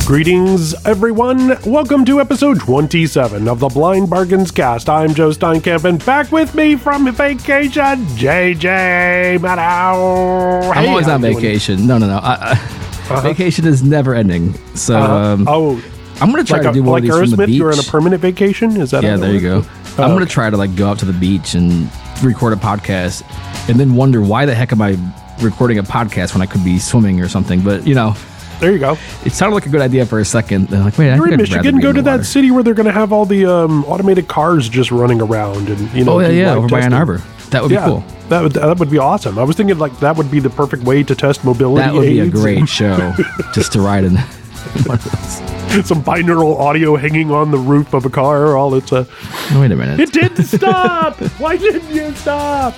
Greetings, everyone. Welcome to episode 27 of the Blind Bargains Cast. I'm Joe Steinkamp, and back with me from vacation, JJ Maddow. I'm always on vacation. No. Vacation is never ending. So I'm going to try to do one of these from the beach. You're on a permanent vacation? Is that? Yeah, there you go. I'm going to try to go out to the beach and record a podcast, and then wonder why the heck am I recording a podcast when I could be swimming or something. But there you go. It sounded like a good idea for a second. Then wait, you're in Michigan. Go to that city where they're going to have all the automated cars just running around, and over by Ann Arbor. That would be cool. That would be awesome. I was thinking that would be the perfect way to test mobility. That would be a great show, just to ride in one of those. Some binaural audio hanging on the roof of a car. Wait a minute. It didn't stop. Why didn't you stop?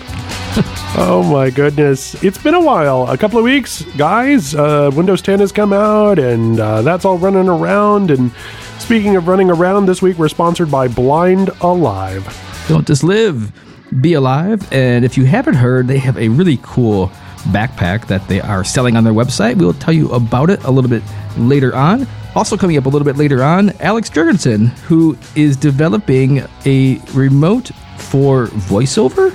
Oh my goodness. It's been a while. A couple of weeks, guys. Windows 10 has come out, and that's all running around. And speaking of running around, this week we're sponsored by Blind Alive. Don't just live, be alive. And if you haven't heard, they have a really cool backpack that they are selling on their website. We'll tell you about it a little bit later on. Also coming up a little bit later on, Alex Jurgensen, who is developing a remote for voiceover.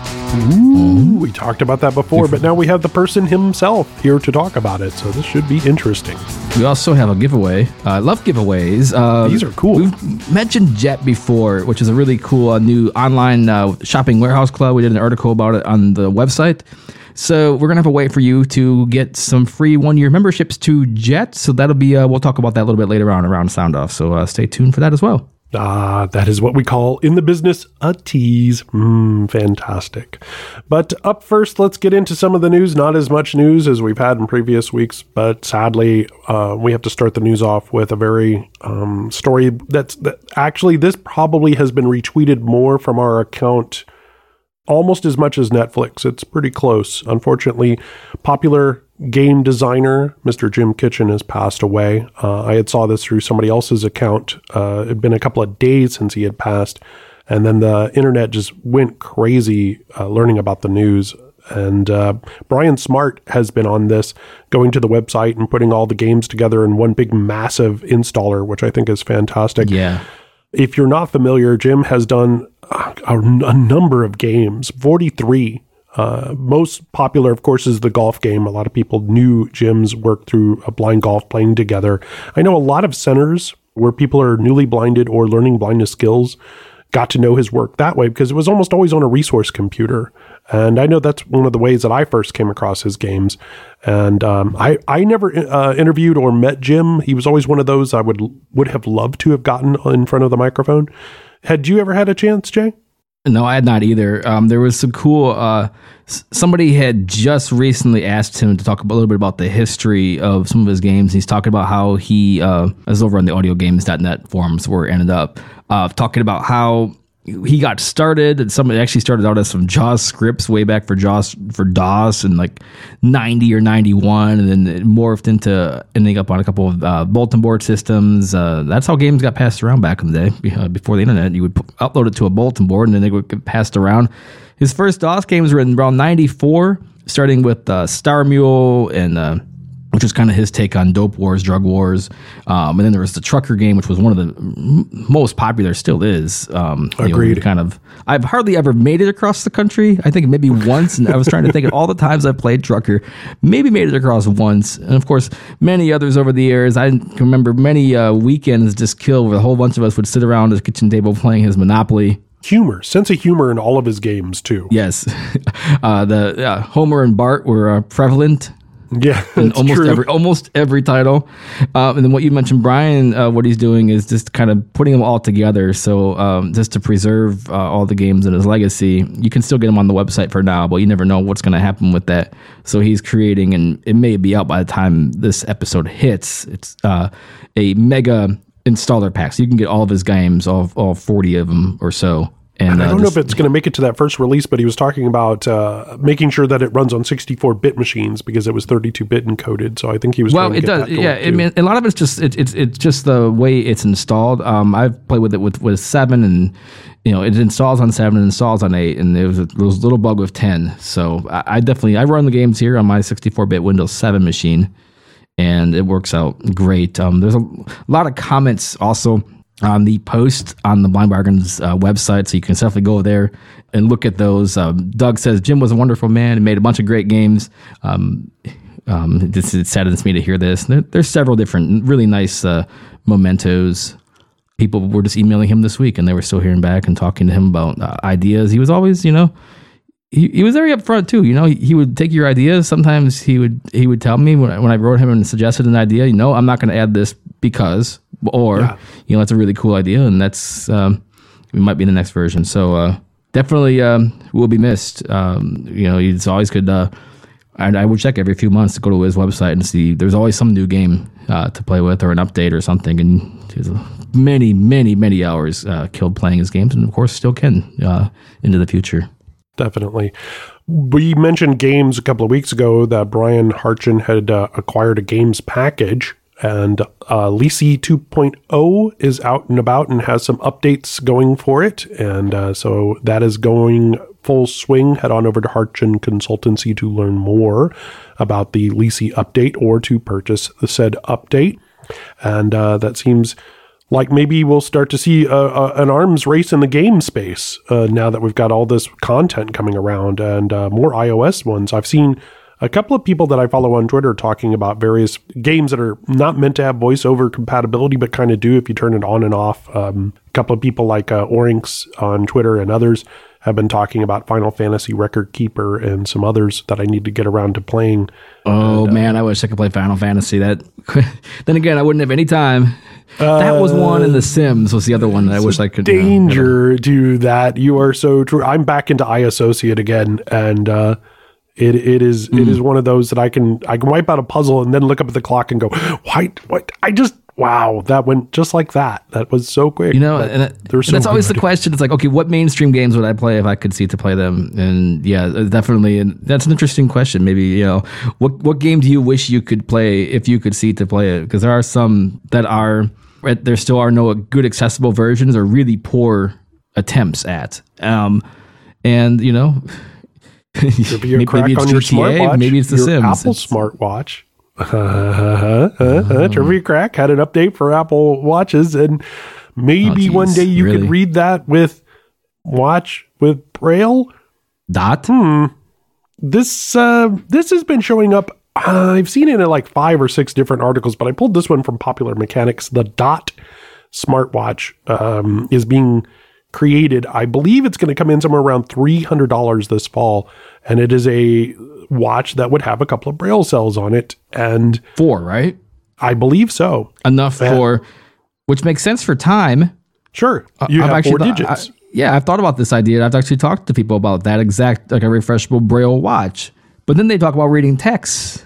Ooh, we talked about that before, but now we have the person himself here to talk about it, so this should be interesting. We also have a giveaway. I love giveaways. These are cool. We've mentioned Jet before, which is a really cool new online shopping warehouse club. We did an article about it on the website. So we're going to have a way for you to get some free one-year memberships to Jet. So that'll be, we'll talk about that a little bit later on around Sound Off. So stay tuned for that as well. That is what we call in the business a tease. Fantastic. But up first, let's get into some of the news. Not as much news as we've had in previous weeks, but sadly, we have to start the news off with a very story that actually this probably has been retweeted more from our account almost as much as Netflix. It's pretty close. Unfortunately, popular game designer Mr. Jim Kitchen has passed away. I had saw this through somebody else's account. It had been a couple of days since he had passed, and then the internet just went crazy learning about the news. And Brian Smart has been on this, going to the website and putting all the games together in one big massive installer, which I think is fantastic. Yeah. If you're not familiar, Jim has done a number of games, 43. Most popular, of course, is the golf game. A lot of people knew Jim's work through a blind golf playing together. I know a lot of centers where people are newly blinded or learning blindness skills got to know his work that way because it was almost always on a resource computer. And I know that's one of the ways that I first came across his games. And I never interviewed or met Jim. He was always one of those I would have loved to have gotten in front of the microphone. Had you ever had a chance, Jay? No, I had not either. There was some cool, somebody had just recently asked him to talk a little bit about the history of some of his games. He's talking about how he, was over on the audiogames.net forums where it ended up, talking about how he got started, and somebody actually started out as some JAWS scripts way back for DOS in 90 or 91, and then it morphed into ending up on a couple of bulletin board systems. That's how games got passed around back in the day. Before the internet, you would upload it to a bulletin board, and then they would get passed around. His first DOS games were in around 94, starting with Star Mule and which was kind of his take on Dope Wars, Drug Wars. And then there was the Trucker game, which was one of the most popular, still is. Agreed. I've hardly ever made it across the country. I think maybe once, and I was trying to think of all the times I've played Trucker, maybe made it across once. And of course, many others over the years. I can remember many weekends just killed where a whole bunch of us would sit around his kitchen table playing his Monopoly. Sense of humor in all of his games, too. Yes. The Homer and Bart were prevalent. Yeah, in almost every title. And then what you mentioned, Brian, what he's doing is just kind of putting them all together. So just to preserve all the games in his legacy, you can still get them on the website for now, but you never know what's going to happen with that. So he's creating, and it may be out by the time this episode hits, it's a mega installer pack. So you can get all of his games, all 40 of them or so. And I don't know if it's going to make it to that first release, but he was talking about making sure that it runs on 64-bit machines because it was 32-bit encoded. So I think he was. Well, it does. Yeah, I mean, a lot of it's just it's just the way it's installed. I've played with it with 7, and it installs on 7, and installs on 8, and there was a little bug with 10. So I run the games here on my 64-bit Windows 7 machine. and it works out great. There's a lot of comments also on the post on the Blind Bargains website, so you can definitely go there and look at those. Doug says, Jim was a wonderful man and made a bunch of great games. It saddens me to hear this. There's several different really nice mementos. People were just emailing him this week, and they were still hearing back and talking to him about ideas. He was always, he was very upfront too. He would take your ideas. Sometimes he would tell me when I wrote him and suggested an idea, I'm not going to add this because, or that's a really cool idea, and that's we might be in the next version. So definitely will be missed. It's always good. I would check every few months to go to his website and see. There's always some new game to play with or an update or something, and there's many, many, many hours killed playing his games, and of course still can into the future. Definitely. We mentioned games a couple of weeks ago that Brian Harchin had acquired a games package, and Lisi 2.0 is out and about and has some updates going for it. And so that is going full swing. Head on over to Harchin Consultancy to learn more about the Lisi update or to purchase the said update. And that seems like maybe we'll start to see an arms race in the game space now that we've got all this content coming around and more iOS ones. I've seen a couple of people that I follow on Twitter talking about various games that are not meant to have voiceover compatibility, but kind of do if you turn it on and off. A couple of people like Orinx on Twitter and others have been talking about Final Fantasy Record Keeper and some others that I need to get around to playing. Oh, man, I wish I could play Final Fantasy. Then again, I wouldn't have any time. That was one, and The Sims was the other one that I wish I could. Danger to that. You are so true. I'm back into iAssociate again, and it is one of those that I can wipe out a puzzle and then look up at the clock and go, what? Wow, that went just like that. That was so quick. And that's always the question. It's like, okay, what mainstream games would I play if I could see to play them? And yeah, definitely. And that's an interesting question. Maybe, what game do you wish you could play if you could see to play it? Because there are some that there still are no good accessible versions or really poor attempts at. Maybe a crack on your smartwatch, maybe it's The Sims. Apple smartwatch. Trivia Crack had an update for Apple Watches, and maybe one day you could read that with Watch with Braille. Dot. This has been showing up. I've seen it in like 5 or 6 different articles, but I pulled this one from Popular Mechanics. The Dot smartwatch is being created. I believe it's going to come in somewhere around $300 this fall, and it is a watch that would have a couple of Braille cells on it, and 4, right? I believe so. Enough for, which makes sense for time. Sure, you have 4 digits. I've thought about this idea. I've actually talked to people about that exact, like a refreshable Braille watch. But then they talk about reading text.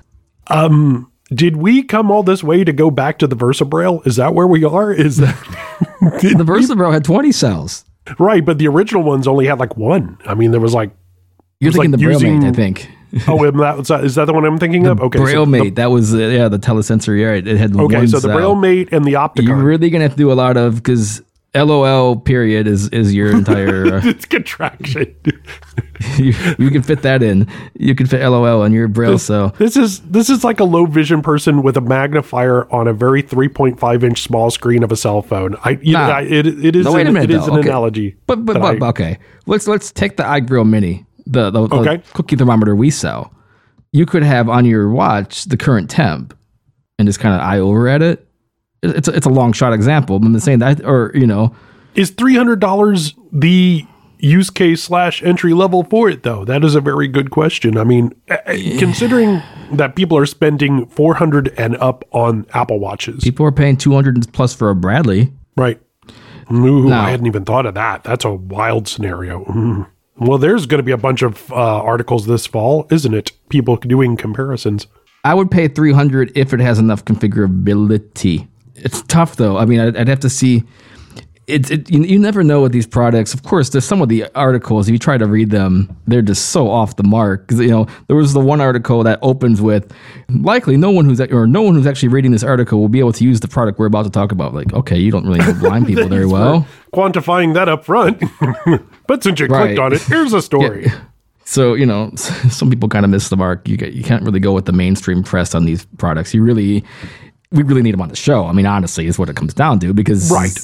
Did we come all this way to go back to the VersaBraille? Is that where we are? Is that the VersaBraille had 20 cells? Right, but the original ones only had like 1. I mean, there was like you're thinking the BrailleMate, I think. Is that the one I'm thinking of? Okay, BrailleMate. That was the telesensory. Right, it had one so the cell. BrailleMate and the Opticon. You're really gonna have to do a lot of because LOL period is your entire it's contraction. you can fit that in. You can fit LOL on your Braille. This is like a low vision person with a magnifier on a very 3.5-inch small screen of a cell phone. It is an analogy. But okay. Let's take the iGrill Mini, the cookie thermometer we sell. You could have on your watch the current temp and just kind of eye over at it. It's a long shot example, but I'm saying that, is $300 the use case / entry level for it though? That is a very good question. I mean, considering that people are spending $400 and up on Apple Watches, people are paying $200 plus for a Bradley, right? Ooh, I hadn't even thought of that. That's a wild scenario. Well, there's going to be a bunch of articles this fall, isn't it? People doing comparisons. I would pay $300 if it has enough configurability. It's tough though. I mean, I'd have to see. You never know with these products. Of course, there's some of the articles. If you try to read them, they're just so off the mark. Because there was the one article that opens with, likely no one who's actually reading this article will be able to use the product we're about to talk about. Like, okay, you don't really know blind people very well. Quantifying that up front, but since you clicked on it, here's a story. So, some people kind of miss the mark. You can't really go with the mainstream press on these products. We really need them on the show. I mean, honestly, is what it comes down to because... Right.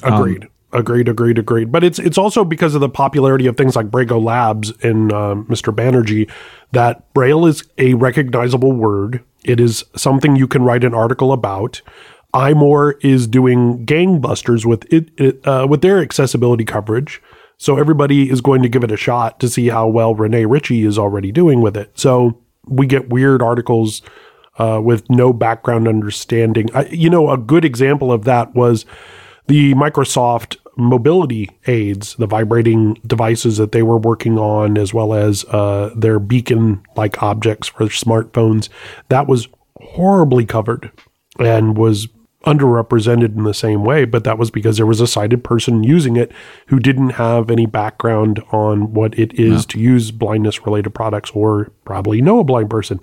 Agreed. But it's also because of the popularity of things like Brago Labs and Mr. Banerjee that Braille is a recognizable word. It is something you can write an article about. iMore is doing gangbusters with with their accessibility coverage. So everybody is going to give it a shot to see how well Renee Ritchie is already doing with it. So we get weird articles with no background understanding. A good example of that was the Microsoft mobility aids, the vibrating devices that they were working on, as well as their beacon-like objects for smartphones. That was horribly covered and was underrepresented in the same way, but that was because there was a sighted person using it who didn't have any background on what it is to use blindness-related products or probably know a blind person.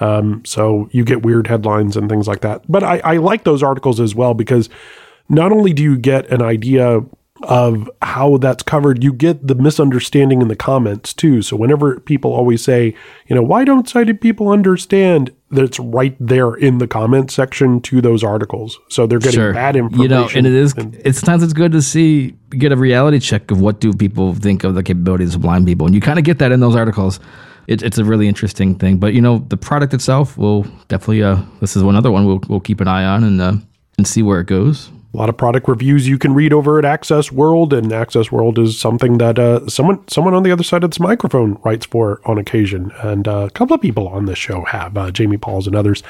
So you get weird headlines and things like that. But I like those articles as well because not only do you get an idea of how that's covered, you get the misunderstanding in the comments too. So whenever people always say, why don't sighted people understand? That's right there in the comment section to those articles. So they're getting bad information. And sometimes it's good to get a reality check of what do people think of the capabilities of blind people. And you kind of get that in those articles. It's a really interesting thing. But, the product itself will definitely, this is another one we'll keep an eye on and see where it goes. A lot of product reviews you can read over at Access World, and Access World is something that someone on the other side of this microphone writes for on occasion, and a couple of people on this show have, Jamie Pauls and others.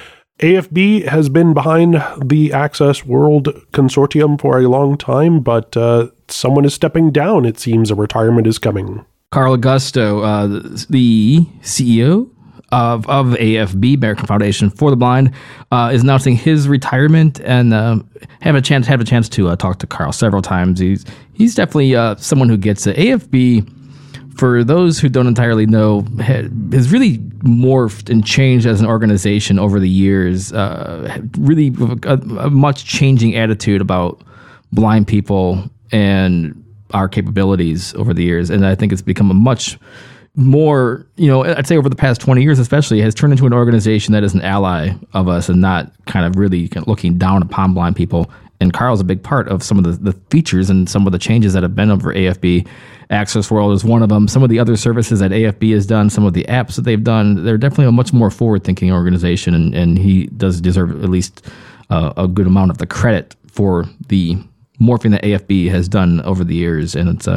AFB has been behind the Access World consortium for a long time, but someone is stepping down. It seems a retirement is coming. Carl Augusto, the CEO of AFB, American Foundation for the Blind, is announcing his retirement, and have a chance to talk to Carl several times. He's definitely someone who gets it. AFB, for those who don't entirely know, has really morphed and changed as an organization over the years. Really a much changing attitude about blind people and our capabilities over the years, and I think it's become a much more, I'd say over the past 20 years especially, has turned into an organization that is an ally of us and not kind of really looking down upon blind people. And Carl's a big part of some of the features and some of the changes that have been over AFB. Access World is one of them. Some of the other services that AFB has done, some of the apps that they've done, they're definitely a much more forward-thinking organization, and he does deserve at least a good amount of the credit for the morphing that AFB has done over the years. And it's,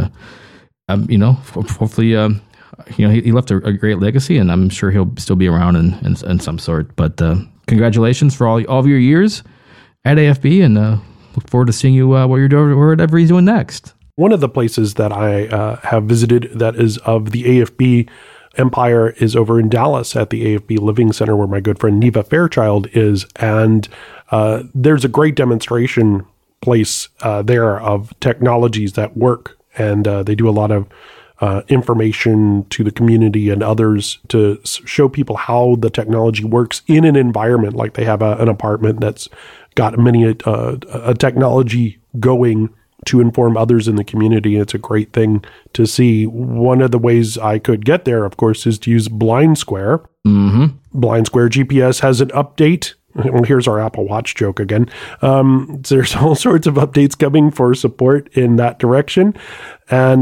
hopefully... he left a great legacy, and I'm sure he'll still be around in some sort. But congratulations for all of your years at AFB, and look forward to seeing you what you're doing, whatever he's doing next. One of the places that I have visited that is of the AFB empire is over in Dallas at the AFB Living Center, where my good friend Neva Fairchild is, and there's a great demonstration place there of technologies that work, and they do a lot of information to the community and others to show people how the technology works in an environment. Like they have an apartment that's got a technology going to inform others in the community. It's a great thing to see. One of the ways I could get there, of course, is to use Blind Square. Mm-hmm. Blind Square GPS has an update. Well, here's our Apple Watch joke again. There's all sorts of updates coming for support in that direction. And,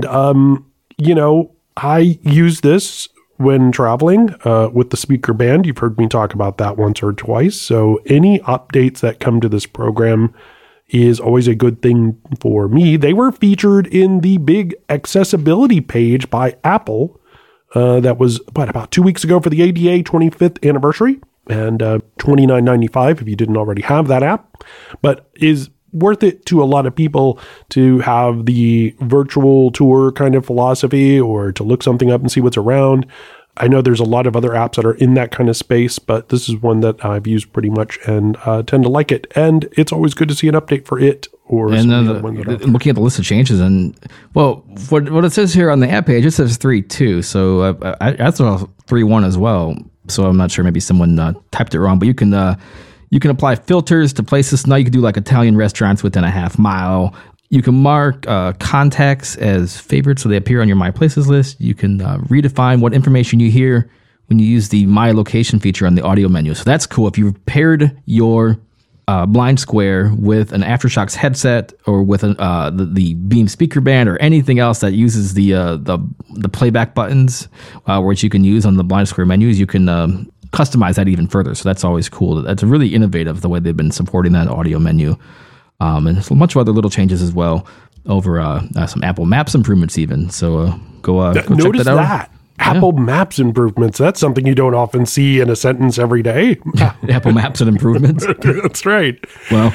I use this when traveling with the speaker band. You've heard me talk about that once or twice. So any updates that come to this program is always a good thing for me. They were featured in the big accessibility page by Apple. That was about 2 weeks ago for the ADA 25th anniversary, and $29.95 if you didn't already have that app, but is worth it to a lot of people to have the virtual tour kind of philosophy, or to look something up and see what's around. I know there's a lot of other apps that are in that kind of space, but this is one that I've used pretty much and tend to like it. And it's always good to see an update for it. Or looking at the list of changes, and well, what it says here on the app page, it says 3.2. So I saw 3.1 as well. So I'm not sure, maybe someone typed it wrong, but you can apply filters to places. Now you can do like Italian restaurants within a half mile. You can mark contacts as favorites so they appear on your My Places list. You can redefine what information you hear when you use the My Location feature on the audio menu. So that's cool. If you've paired your Blind Square with an Aftershokz headset or with the Beam speaker band or anything else that uses the playback buttons, which you can use on the Blind Square menus, you can customize that even further. So that's always cool. That's really innovative the way they've been supporting that audio menu. And a bunch of other little changes as well over some Apple Maps improvements even. So go check Notice that out. that. Apple Maps improvements. That's something you don't often see in a sentence every day. Apple Maps and improvements. That's right. Well,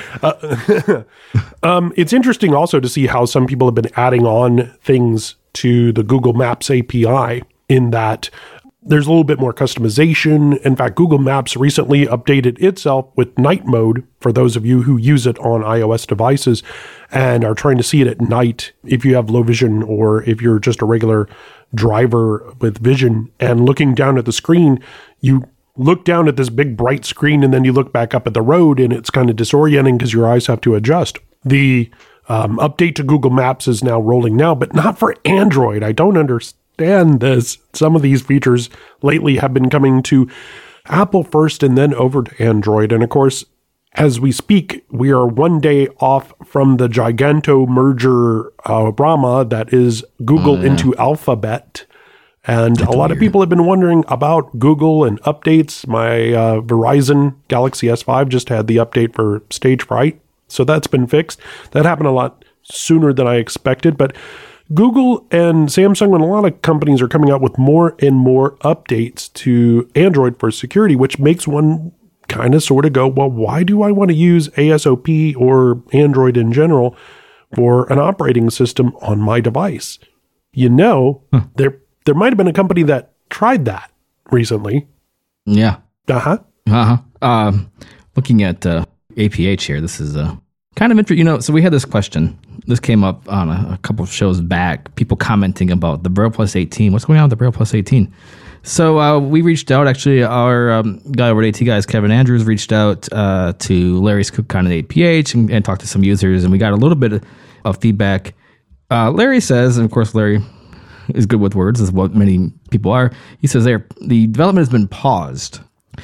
it's interesting also to see how some people have been adding on things to the Google Maps API in that there's a little bit more customization. In fact, Google Maps recently updated itself with night mode for those of you who use it on iOS devices and are trying to see it at night if you have low vision or if you're just a regular driver with vision and looking down at the screen, you look down at this big bright screen and then you look back up at the road and it's kind of disorienting because your eyes have to adjust. The update to Google Maps is now rolling now, but not for Android. I don't understand this. Some of these features lately have been coming to Apple first and then over to Android. And of course, as we speak, we are one day off from the giganto merger drama that is Google into Alphabet. And a lot of people have been wondering about Google and updates. My Verizon Galaxy S5 just had the update for stage fright. So that's been fixed. That happened a lot sooner than I expected. But Google and Samsung and a lot of companies are coming out with more and more updates to Android for security, which makes one kind of sort of go, well, why do I want to use ASOP or Android in general for an operating system on my device? You know, there might have been a company that tried that recently. Yeah. Uh-huh. Looking at APH here, this is kind of interesting. So we had this question. This came up on a couple of shows back, people commenting about the Braille Plus 18. What's going on with the Braille Plus 18? So we reached out, actually, our guy over at AT Guys, Kevin Andrews, reached out to Larry Skukon at APH and talked to some users, and we got a little bit of feedback. Larry says, and of course Larry is good with words, is what many people are. He says the development has been paused.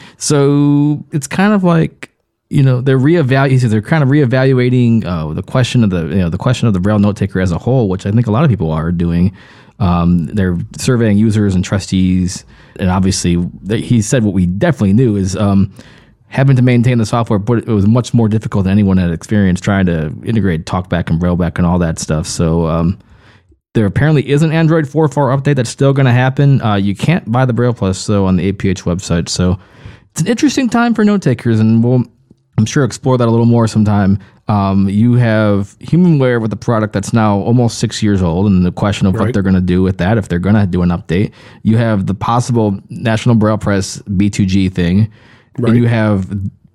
So it's kind of like, they're they're kind of reevaluating the question of the Braille note taker as a whole, which I think a lot of people are doing. They're surveying users and trustees, and obviously, he said what we definitely knew is having to maintain the software, but it was much more difficult than anyone had experienced trying to integrate TalkBack and BrailleBack and all that stuff. So there apparently is an Android 4.4 update that's still going to happen. You can't buy the Braille Plus though on the APH website, so it's an interesting time for note takers, and we'll, I'm sure, explore that a little more sometime. You have HumanWare with a product that's now almost 6 years old, and the question of what they're going to do with that, if they're going to do an update. You have the possible National Braille Press B2G thing, and you have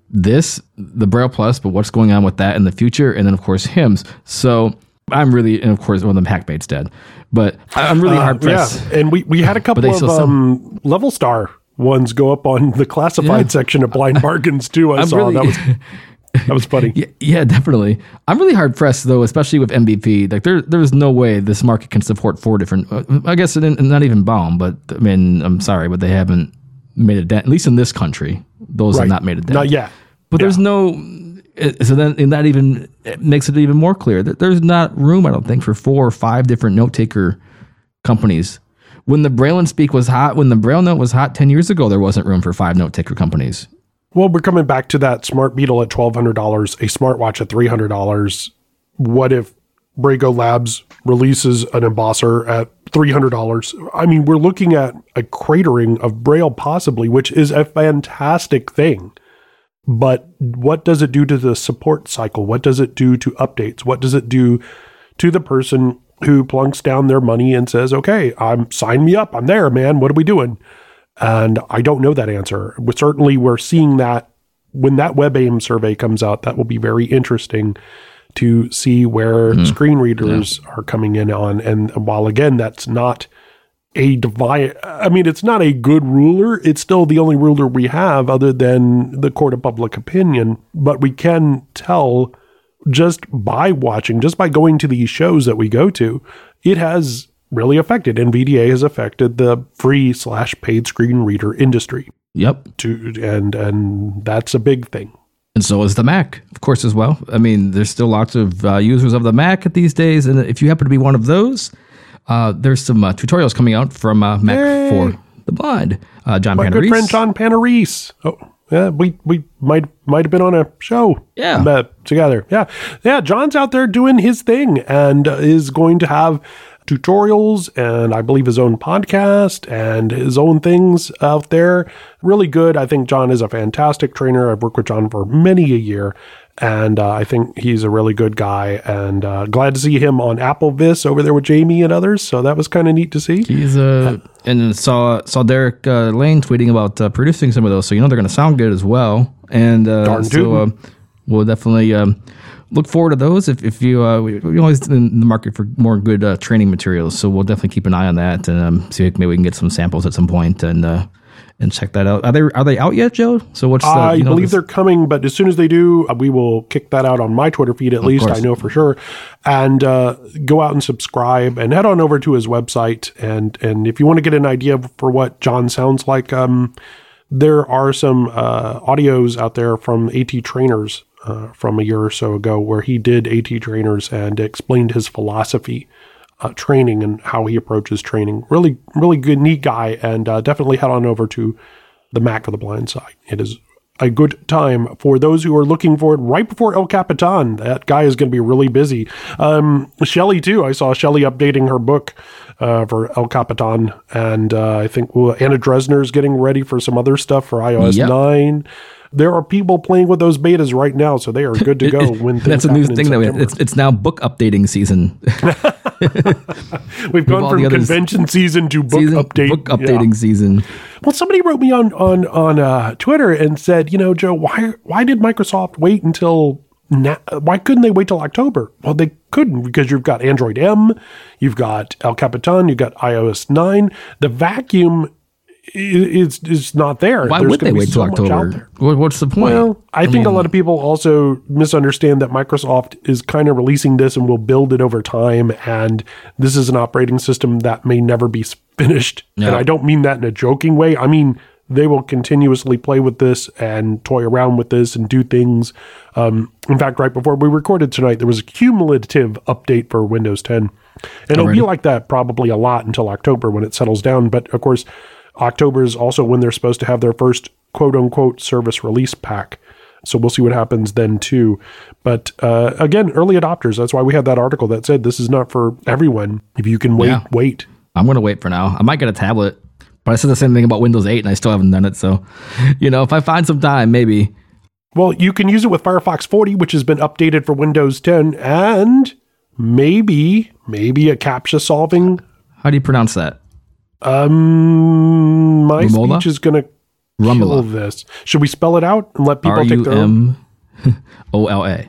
the Braille Plus, but what's going on with that in the future, and then, of course, HIMS. So I'm really, and of course, one of them Hackbait's dead, but I'm really hard-pressed. Yeah, and we had a couple of Level Star ones go up on the classified section of Blind Bargains too. I saw that was funny. Yeah, definitely. I'm really hard pressed though, especially with MVP. Like there's no way this market can support 4 different. I guess not even Baum, but I mean, I'm sorry, but they haven't made a dent. At least in this country, those have not made a dent. Not yet. But there's no. So then, and that even makes it even more clear that there's not room, I don't think, for 4 or 5 different note taker companies. When the Braille and Speak was hot, when the Braille Note was hot 10 years ago, there wasn't room for 5 note taker companies. Well, we're coming back to that Smart Beetle at $1,200, a smartwatch at $300. What if Brago Labs releases an embosser at $300? I mean, we're looking at a cratering of Braille possibly, which is a fantastic thing. But what does it do to the support cycle? What does it do to updates? What does it do to the person who plunks down their money and says, okay, sign me up. I'm there, man. What are we doing? And I don't know that answer. We're seeing that when that WebAIM survey comes out. That will be very interesting to see where screen readers are coming in on. And while, again, that's not it's not a good ruler. It's still the only ruler we have other than the court of public opinion. But we can tell just by watching, just by going to these shows that we go to, it has really affected, NVDA has affected the free/paid screen reader industry. Yep. And that's a big thing. And so is the Mac, of course, as well. I mean, there's still lots of users of the Mac these days. And if you happen to be one of those, there's some tutorials coming out from Mac for the Blind. John My Panarese. good friend John Panarese. Oh, yeah, we might have been on a show together. Yeah, John's out there doing his thing and is going to have tutorials and I believe his own podcast and his own things out there. Really good. I think John is a fantastic trainer. I've worked with John for many a year, and I think he's a really good guy, and glad to see him on AppleVis over there with Jamie and others. So that was kind of neat to see. He's and saw Derek Lane tweeting about producing some of those, so they're going to sound good as well. And so we'll definitely look forward to those. If you we're always in the market for more good training materials, so we'll definitely keep an eye on that and see if maybe we can get some samples at some point and check that out. Are they out yet, Joe? So what's I believe they're coming, but as soon as they do, we will kick that out on my Twitter feed, at least, I know for sure. And go out and subscribe and head on over to his website. And if you want to get an idea for what John sounds like, there are some audios out there from AT Trainers from a year or so ago where he did AT Trainers and explained his philosophy training and how he approaches training. Really, really good, neat guy, and definitely head on over to the Mac for the Blind site. It is a good time for those who are looking for it right before El Capitan. That guy is going to be really busy. Shelly, too. I saw Shelly updating her book for El Capitan, and I think Anna Dresner is getting ready for some other stuff for iOS 9. There are people playing with those betas right now, so they are good to go. When that's a new thing that it's now book updating season. We've gone from convention season to book updating season. Well, somebody wrote me on Twitter and said, Joe, why did Microsoft wait until now? Why couldn't they wait till October? Well, they couldn't, because you've got Android M, you've got El Capitan, you've got iOS 9. The vacuum is not there. Why would they wait till October? What's the point? Well, I think a lot of people also misunderstand that Microsoft is kind of releasing this and will build it over time, and this is an operating system that may never be finished. Yeah. And I don't mean that in a joking way. I mean, they will continuously play with this and toy around with this and do things. In fact, right before we recorded tonight, there was a cumulative update for Windows 10. And it'll be like that probably a lot until October when it settles down. But of course, October is also when they're supposed to have their first quote-unquote service release pack. So we'll see what happens then too. But again, early adopters, that's why we had that article that said this is not for everyone. If you can wait, wait. I'm going to wait for now. I might get a tablet, but I said the same thing about Windows 8 and I still haven't done it. So, if I find some time, maybe. Well, you can use it with Firefox 40, which has been updated for Windows 10, and maybe a CAPTCHA solving. How do you pronounce that? My Rumola? speech is going to kill this. Should we spell it out and let people take their own? Rumola.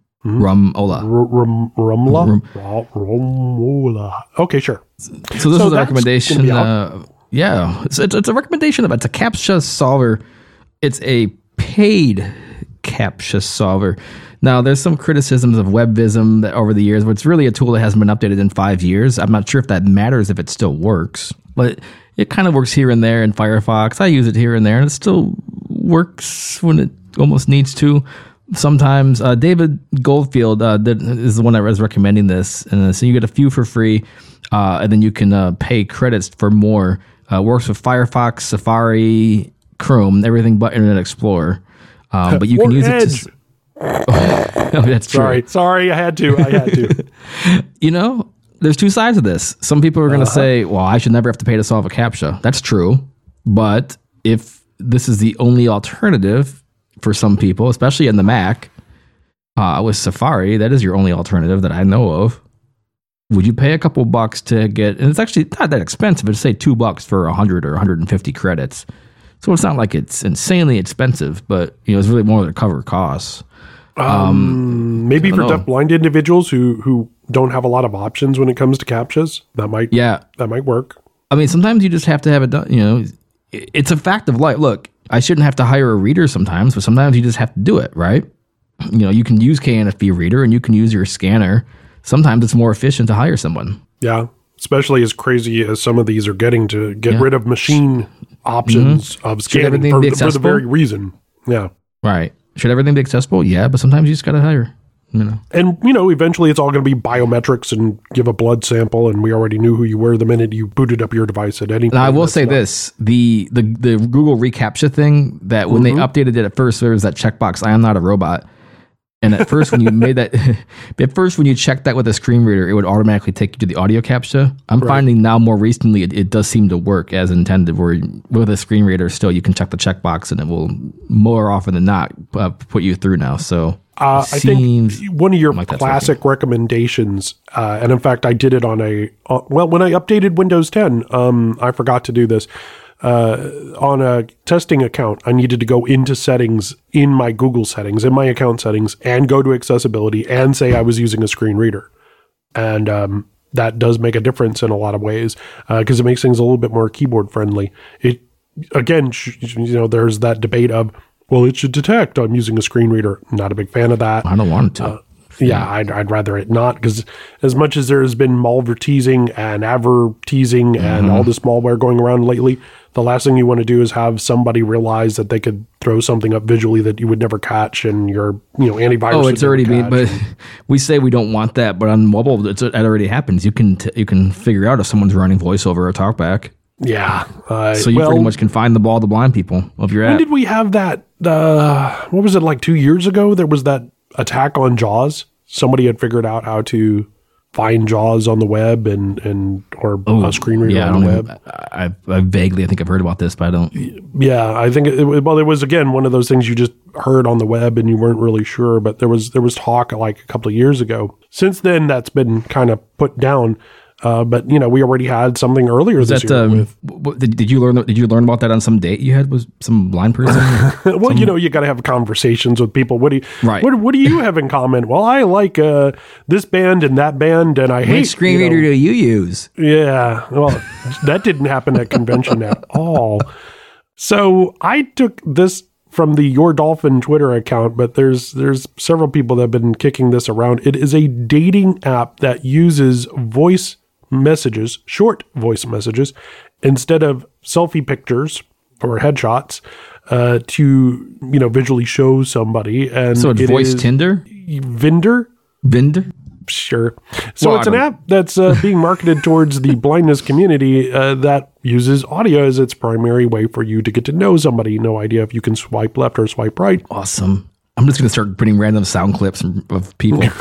Rumola. Okay, sure. So this is a recommendation. It's a recommendation it's a CAPTCHA solver. It's a paid CAPTCHA solver. Now, there's some criticisms of WebVism that over the years, but it's really a tool that hasn't been updated in 5 years. I'm not sure if that matters if it still works, but it kind of works here and there in Firefox. I use it here and there, and it still works when it almost needs to. Sometimes David Goldfield is the one that was recommending this, and so you get a few for free, and then you can pay credits for more. Works with Firefox, Safari, Chrome, everything but Internet Explorer. But you can use Edge. it. That's true. Sorry, I had to. There's two sides of this. Some people are going to say, well, I should never have to pay to solve a CAPTCHA. That's true. But if this is the only alternative for some people, especially in the Mac, with Safari, that is your only alternative that I know of. Would you pay a couple bucks to get, and it's actually not that expensive, it's say $2 for 100 or 150 credits. So it's not like it's insanely expensive, but it's really more to cover costs. Maybe for deaf-blind individuals who don't have a lot of options when it comes to CAPTCHAs, that might work. I mean, sometimes you just have to have it done. It's a fact of life. Look, I shouldn't have to hire a reader sometimes, but sometimes you just have to do it, right? You can use KNFB Reader and you can use your scanner. Sometimes it's more efficient to hire someone. Yeah, especially as crazy as some of these are getting to get rid of machine options of scanning for the very reason. Yeah. Right. Should everything be accessible? Yeah, but sometimes you just got to hire. And, eventually it's all going to be biometrics and give a blood sample, and we already knew who you were the minute you booted up your device at any point. Now, I will say this, the Google reCAPTCHA thing, that when they updated it at first, there was that checkbox, I am not a robot. And at first, when you made that, when you checked that with a screen reader, it would automatically take you to the audio CAPTCHA. I'm finding now more recently, it does seem to work as intended, where with a screen reader still, you can check the checkbox and it will more often than not put you through now. So I think one of your classic recommendations, and in fact, I did it on when I updated Windows 10, I forgot to do this. On a testing account, I needed to go into settings in my Google settings, in my account settings, and go to accessibility and say I was using a screen reader. And that does make a difference in a lot of ways because it makes things a little bit more keyboard friendly. It, again, there's that debate of, well, it should detect I'm using a screen reader. Not a big fan of that. I don't want it to. Yeah, I'd rather it not, because as much as there has been malware teasing and adver-teasing and all this malware going around lately, the last thing you want to do is have somebody realize that they could throw something up visually that you would never catch, and your antivirus. Oh, it's already been. But we say we don't want that, but on mobile, it already happens. You can figure out if someone's running voiceover or talkback. Yeah. So you pretty much can find all the blind people of your app. When did we have that? What was it, like 2 years ago? There was that attack on JAWS. Somebody had figured out how to find JAWS on the web or a screen reader on the web. I vaguely, I think I've heard about this, but I don't. Yeah, I think it was, again, one of those things you just heard on the web and you weren't really sure, but there was talk like a couple of years ago. Since then, that's been kind of put down. But we already had something earlier this year. Did you learn about that on some date you had with some blind person? Well, you got to have conversations with people. What do you have in common? Well, I like this band and that band, and I hate. Which screen reader do you use? Yeah, well, that didn't happen at convention at all. So I took this from the Your Dolphin Twitter account, but there's several people that have been kicking this around. It is a dating app that uses voice messages, short voice messages, instead of selfie pictures or headshots, to visually show somebody. And so it's voice Tinder? Vinder? Sure. So it's an app that's being marketed towards the blindness community that uses audio as its primary way for you to get to know somebody. No idea if you can swipe left or swipe right. Awesome. I'm just going to start putting random sound clips of people. I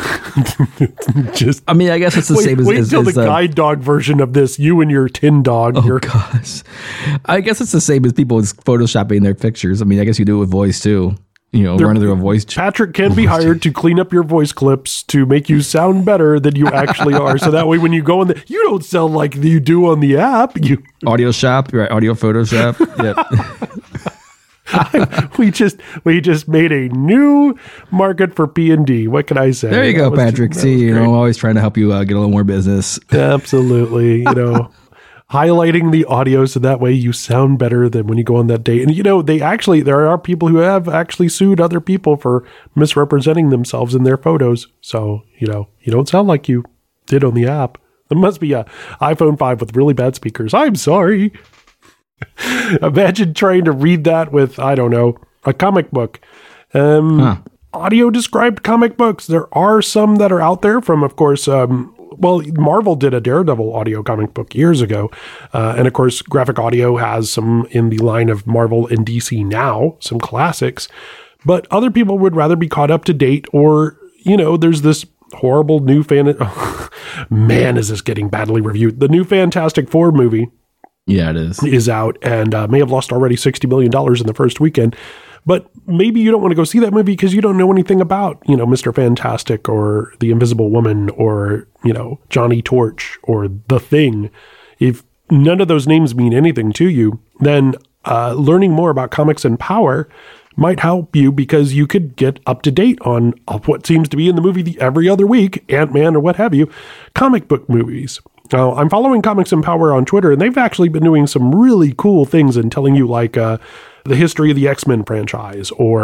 guess it's the same as... Wait till the guide dog version of this, you and your tin dog. Oh, gosh. I guess it's the same as people photoshopping their pictures. I guess you do it with voice, too. Running through a voice... Patrick can be hired to clean up your voice clips to make you sound better than you actually are. So that way, when you go in you don't sound like you do on the app. Audio shop, right? Audio Photoshop. Yep. we just made a new market for P&D. What can I say? There you go, Patrick. See, always trying to help you get a little more business. Absolutely. Highlighting the audio so that way you sound better than when you go on that date. And there are people who have actually sued other people for misrepresenting themselves in their photos. So, you don't sound like you did on the app. It must be a iPhone 5 with really bad speakers. I'm sorry. Imagine trying to read that with, I don't know, a comic book. Audio described comic books. There are some that are out there from, of course, Marvel did a Daredevil audio comic book years ago. And of course, Graphic Audio has some in the line of Marvel and DC now, some classics. But other people would rather be caught up to date, or, there's this horrible new man, is this getting badly reviewed? The new Fantastic Four movie. Yeah, it is out, and may have lost already $60 million in the first weekend. But maybe you don't want to go see that movie because you don't know anything about, Mr. Fantastic or the Invisible Woman or, Johnny Torch or The Thing. If none of those names mean anything to you, then learning more about comics and power might help you, because you could get up to date on what seems to be in the movie every other week, Ant-Man or what have you, comic book movies. Now, I'm following Comics and Power on Twitter, and they've actually been doing some really cool things and telling you, like, the history of the X-Men franchise, or,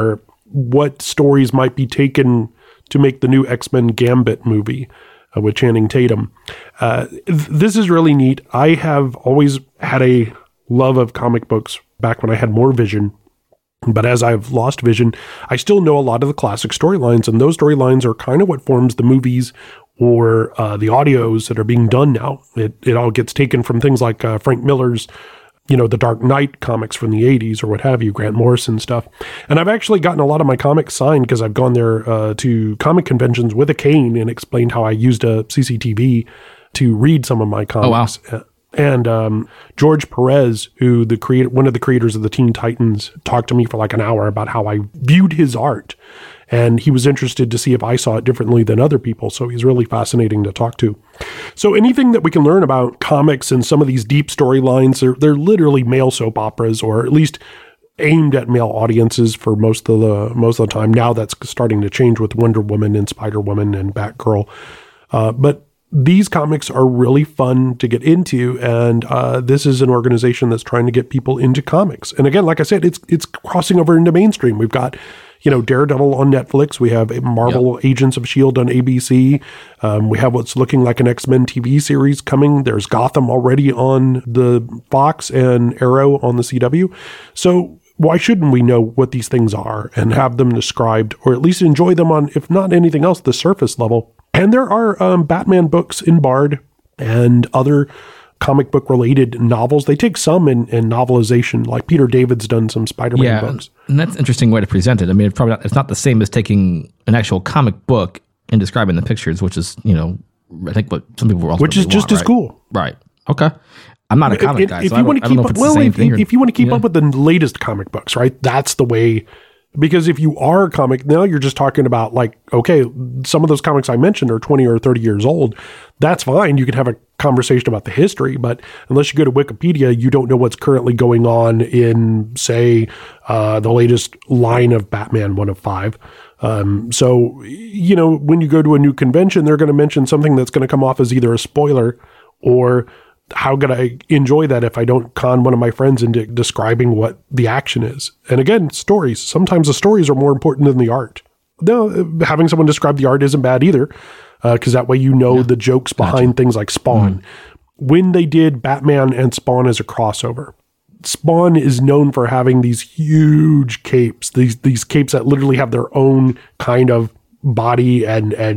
what stories might be taken to make the new X-Men Gambit movie with Channing Tatum. This is really neat. I have always had a love of comic books back when I had more vision. But as I've lost vision, I still know a lot of the classic storylines, and those storylines are kind of what forms the movies or the audios that are being done now. It all gets taken from things like Frank Miller's, the Dark Knight comics from the 80s or what have you, Grant Morrison stuff. And I've actually gotten a lot of my comics signed because I've gone there to comic conventions with a cane and explained how I used a CCTV to read some of my comics. Oh, wow. And George Perez, who one of the creators of the Teen Titans, talked to me for like an hour about how I viewed his art. And he was interested to see if I saw it differently than other people. So he's really fascinating to talk to. So anything that we can learn about comics and some of these deep storylines, they're literally male soap operas, or at least aimed at male audiences for most of the time. Now that's starting to change with Wonder Woman and Spider-Woman and Batgirl. But these comics are really fun to get into, and this is an organization that's trying to get people into comics. And again, like I said, it's crossing over into mainstream. We've got, Daredevil on Netflix. We have Marvel Agents of S.H.I.E.L.D. on ABC. We have what's looking like an X-Men TV series coming. There's Gotham already on the Fox and Arrow on the CW. So why shouldn't we know what these things are and have them described, or at least enjoy them on, if not anything else, the surface level? And there are Batman books in Bard and other comic book related novels. They take some in novelization, like Peter David's done some Spider-Man books. And that's an interesting way to present it. I mean, it's not the same as taking an actual comic book and describing the pictures, which is, I think what some people also which is just as cool. Right. Okay. I'm not a comic guy, if so you want to keep up, if you want to keep up with the latest comic books, right? That's the way. Because if you are a comic, now you're just talking about like, okay, some of those comics I mentioned are 20 or 30 years old. That's fine. You can have a conversation about the history, but unless you go to Wikipedia, you don't know what's currently going on in, say, the latest line of Batman 105. So, when you go to a new convention, they're going to mention something that's going to come off as either a spoiler or how could I enjoy that if I don't con one of my friends into describing what the action is? And again, stories. Sometimes the stories are more important than the art. Now, having someone describe the art isn't bad either, because that way the jokes behind things like Spawn. When they did Batman and Spawn as a crossover, Spawn is known for having these huge capes, these capes that literally have their own kind of body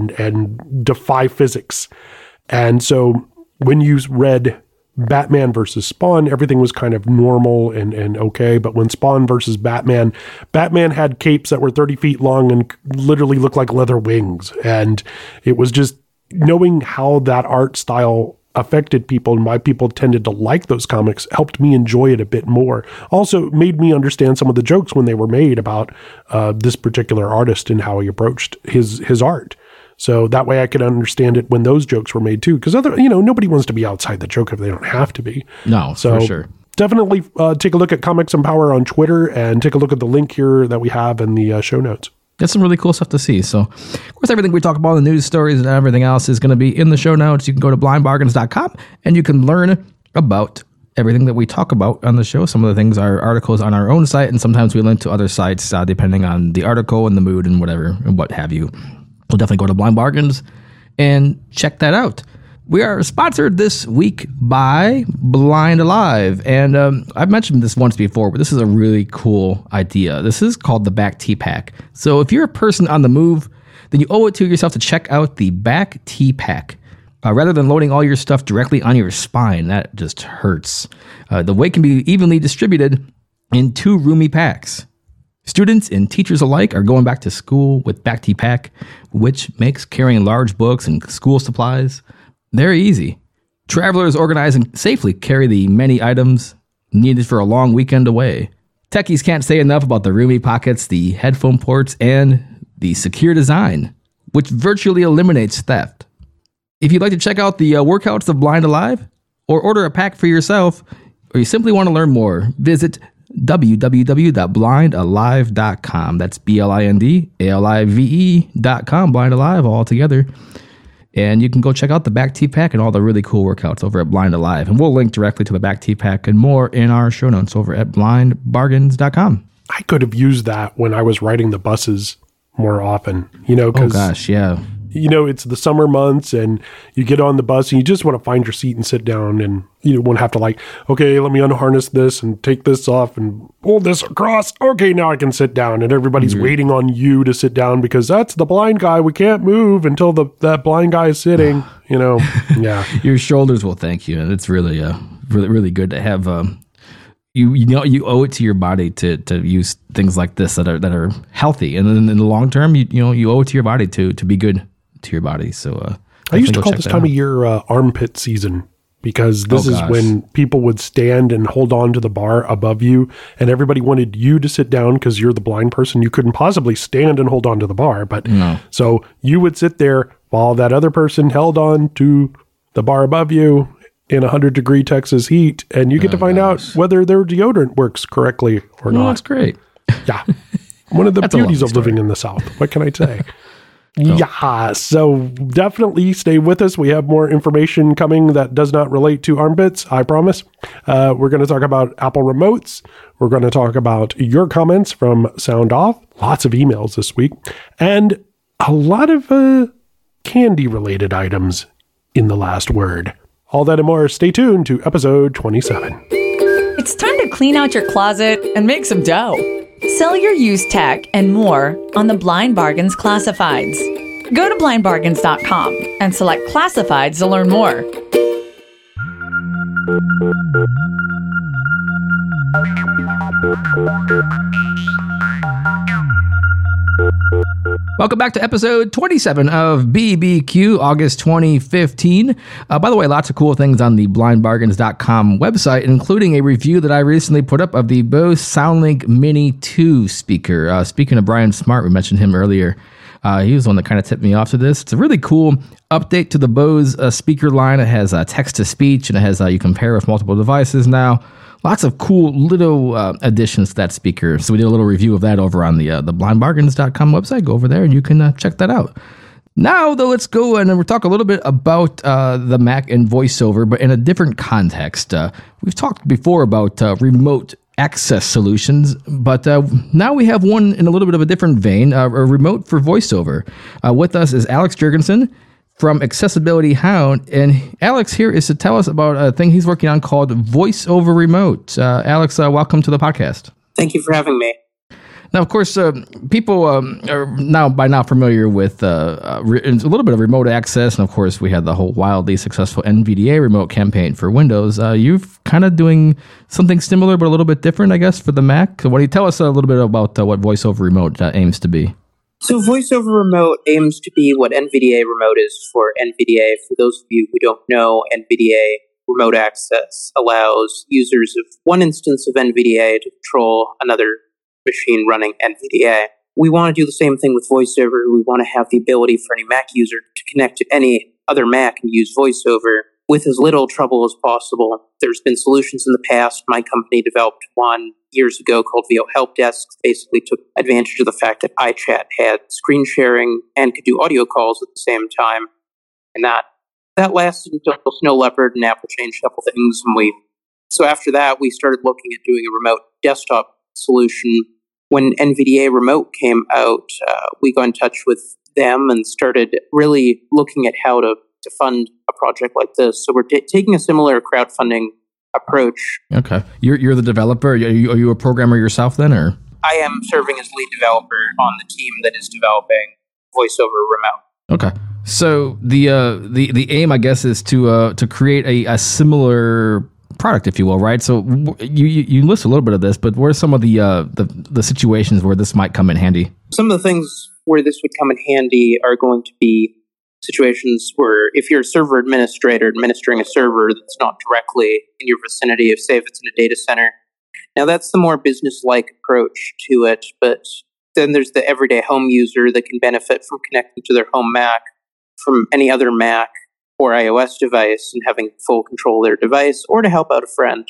and defy physics. And so when you read Batman versus Spawn, everything was kind of normal and okay. But when Spawn versus Batman had capes that were 30 feet long and literally looked like leather wings. And it was just knowing how that art style affected people and why people tended to like those comics helped me enjoy it a bit more. Also made me understand some of the jokes when they were made about this particular artist and how he approached his art. So that way I could understand it when those jokes were made too. Because nobody wants to be outside the joke if they don't have to be. No, so for sure. Definitely take a look at Comics and Power on Twitter and take a look at the link here that we have in the show notes. That's some really cool stuff to see. So, of course, everything we talk about, the news stories and everything else is going to be in the show notes. You can go to blindbargains.com and you can learn about everything that we talk about on the show. Some of the things are articles on our own site, and sometimes we link to other sites depending on the article and the mood and whatever and what have you. We'll definitely go to Blind Bargains and check that out. We are sponsored this week by Blind Alive. And I've mentioned this once before, but this is a really cool idea. This is called the Back T Pack. So if you're a person on the move, then you owe it to yourself to check out the Back T Pack. Rather than loading all your stuff directly on your spine, that just hurts. The weight can be evenly distributed in 2 roomy packs. Students and teachers alike are going back to school with Back T Pack, which makes carrying large books and school supplies very easy. Travelers organize and safely carry the many items needed for a long weekend away. Techies can't say enough about the roomy pockets, the headphone ports, and the secure design, which virtually eliminates theft. If you'd like to check out the workouts of Blind Alive, or order a pack for yourself, or you simply want to learn more, visit www.blindalive.com. That's BLINDALIVE.com. Blind Alive all together. And you can go check out the Back T Pack and all the really cool workouts over at Blind Alive. And we'll link directly to the Back T Pack and more in our show notes over at blindbargains.com. I could have used that when I was riding the buses more often, Oh gosh, yeah. It's the summer months and you get on the bus and you just want to find your seat and sit down, and you don't want to have to okay, let me unharness this and take this off and pull this across. Okay, now I can sit down, and everybody's waiting on you to sit down because that's the blind guy. We can't move until that blind guy is sitting, Yeah. Your shoulders will thank you. And it's really, really good to have, you owe it to your body to use things like this that are healthy. And then in the long term, you owe it to your body to be good to your body. So I used to call this time of year armpit season, because this is when people would stand and hold on to the bar above you, and everybody wanted you to sit down because you're the blind person. You couldn't possibly stand and hold on to the bar, but so you would sit there while that other person held on to the bar above you in 100-degree Texas heat, and you get to find out whether their deodorant works correctly or not. That's great. Yeah. One of the beauties of living in the South. What can I say? Yeah, so definitely stay with us. We have more information coming that does not relate to armpits, I promise. We're going to talk about Apple remotes. We're going to talk about your comments from Sound Off. Lots of emails this week. And a lot of candy-related items in the last word. All that and more. Stay tuned to episode 27. It's time to clean out your closet and make some dough. Sell your used tech and more on the Blind Bargains Classifieds. Go to blindbargains.com and select Classifieds to learn more. Welcome back to episode 27 of BBQ, August 2015. By the way, lots of cool things on the blindbargains.com website, including a review that I recently put up of the Bose SoundLink Mini 2 speaker. Speaking of Brian Smart, we mentioned him earlier. He was the one that kind of tipped me off to this. It's a really cool update to the Bose speaker line. It has text-to-speech, and it has you can pair with multiple devices now. Lots of cool little additions to that speaker. So we did a little review of that over on the blindbargains.com website. Go over there and you can check that out. Now, though, let's go and we'll talk a little bit about the Mac and VoiceOver, but in a different context. We've talked before about remote access solutions, but now we have one in a little bit of a different vein, a remote for VoiceOver. With us is Alex Jurgensen from Accessibility Hound. And Alex here is to tell us about a thing he's working on called VoiceOver Remote. Alex, welcome to the podcast. Thank you for having me. Now, of course, people are by now familiar with a little bit of remote access. And of course, we had the whole wildly successful NVDA remote campaign for Windows. You've kind of doing something similar, but a little bit different, I guess, for the Mac. Why don't you tell us a little bit about what VoiceOver Remote aims to be? So VoiceOver Remote aims to be what NVDA Remote is for NVDA. For those of you who don't know, NVDA Remote Access allows users of one instance of NVDA to control another machine running NVDA. We want to do the same thing with VoiceOver. We want to have the ability for any Mac user to connect to any other Mac and use VoiceOver with as little trouble as possible. There's been solutions in the past. My company developed one years ago called VO Help Desk. Basically took advantage of the fact that iChat had screen sharing and could do audio calls at the same time. And that lasted until Snow Leopard and Apple changed a couple things. So after that, we started looking at doing a remote desktop solution. When NVDA Remote came out, we got in touch with them and started really looking at how to fund a project like this. So we're taking a similar crowdfunding approach. Okay. You're the developer? Are you a programmer yourself then, or? I am serving as lead developer on the team that is developing VoiceOver Remote. Okay. So the aim, I guess, is to create a similar product, if you will, right? So you list a little bit of this, but what are some of the situations where this might come in handy? Some of the things where this would come in handy are going to be situations where if you're a server administrator administering a server that's not directly in your vicinity, say if it's in a data center. Now that's the more business-like approach to it, but then there's the everyday home user that can benefit from connecting to their home Mac from any other Mac or iOS device and having full control of their device, or to help out a friend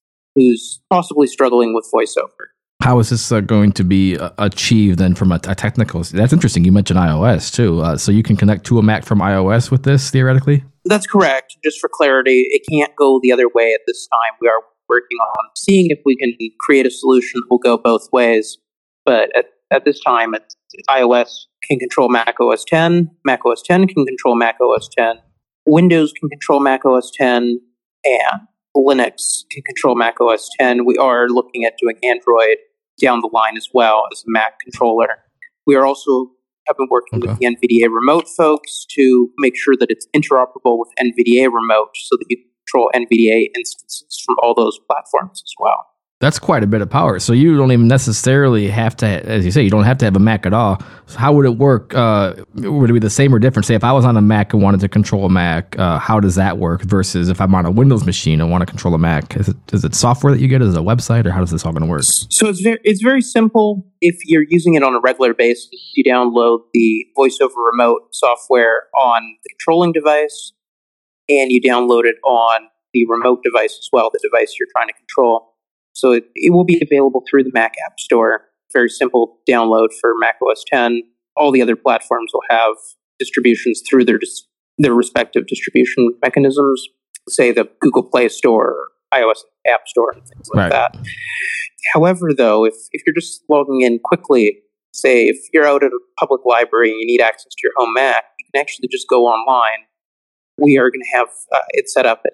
who's possibly struggling with VoiceOver. How is this going to be achieved then from a technical? That's interesting. You mentioned iOS too. So you can connect to a Mac from iOS with this theoretically? That's correct. Just for clarity, it can't go the other way at this time. We are working on seeing if we can create a solution that will go both ways. But at this time, it's iOS can control Mac OS 10, Mac OS 10 can control Mac OS 10, Windows can control Mac OS 10, and Linux can control Mac OS 10. We are looking at doing Android down the line as well as a Mac controller. We are also have been working with the NVDA Remote folks to make sure that it's interoperable with NVDA Remote so that you can control NVDA instances from all those platforms as well. That's quite a bit of power. So you don't even necessarily have to, as you say, you don't have to have a Mac at all. So how would it work? Would it be the same or different? Say if I was on a Mac and wanted to control a Mac, how does that work versus if I'm on a Windows machine and want to control a Mac? Is it software that you get? Is it a website, or how does this all going to work? So it's very simple. If you're using it on a regular basis, you download the Voice over Remote software on the controlling device, and you download it on the remote device as well, the device you're trying to control. So it will be available through the Mac App Store. Very simple download for Mac OS 10. All the other platforms will have distributions through their respective distribution mechanisms, say the Google Play Store, or iOS App Store, and things like that. However, though, if you're just logging in quickly, say if you're out at a public library and you need access to your home Mac, you can actually just go online. We are going to have it set up at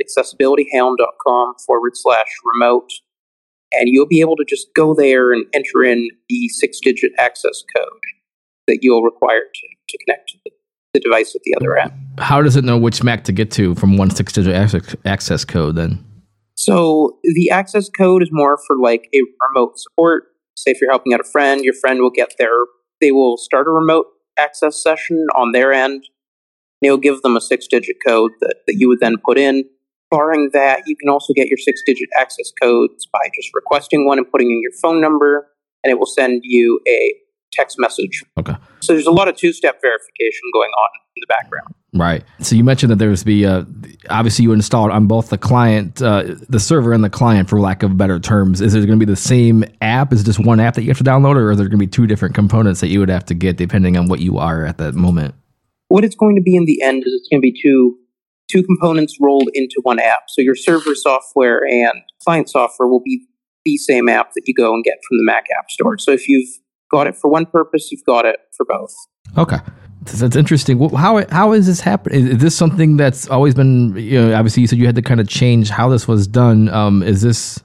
accessibilityhelm.com/remote. And you'll be able to just go there and enter in the 6-digit access code that you'll require to connect to the device at the other end. How does it know which Mac to get to from one 6-digit access code then? So the access code is more for like a remote support. Say if you're helping out a friend, your friend will get they will start a remote access session on their end. You'll give them a 6-digit code that you would then put in. Barring that, you can also get your 6-digit access codes by just requesting one and putting in your phone number, and it will send you a text message. Okay. So there's a lot of two-step verification going on in the background. Right. So you mentioned that there's obviously you installed on both the client, the server and the client, for lack of better terms. Is it going to be the same app? Is it just one app that you have to download, or are there going to be two different components that you would have to get depending on what you are at that moment? What it's going to be in the end is it's going to be two components rolled into one app. So your server software and client software will be the same app that you go and get from the Mac App Store. So if you've got it for one purpose, you've got it for both. Okay. That's interesting. How is this happening? Is this something that's always been, obviously you said you had to kind of change how this was done. Is this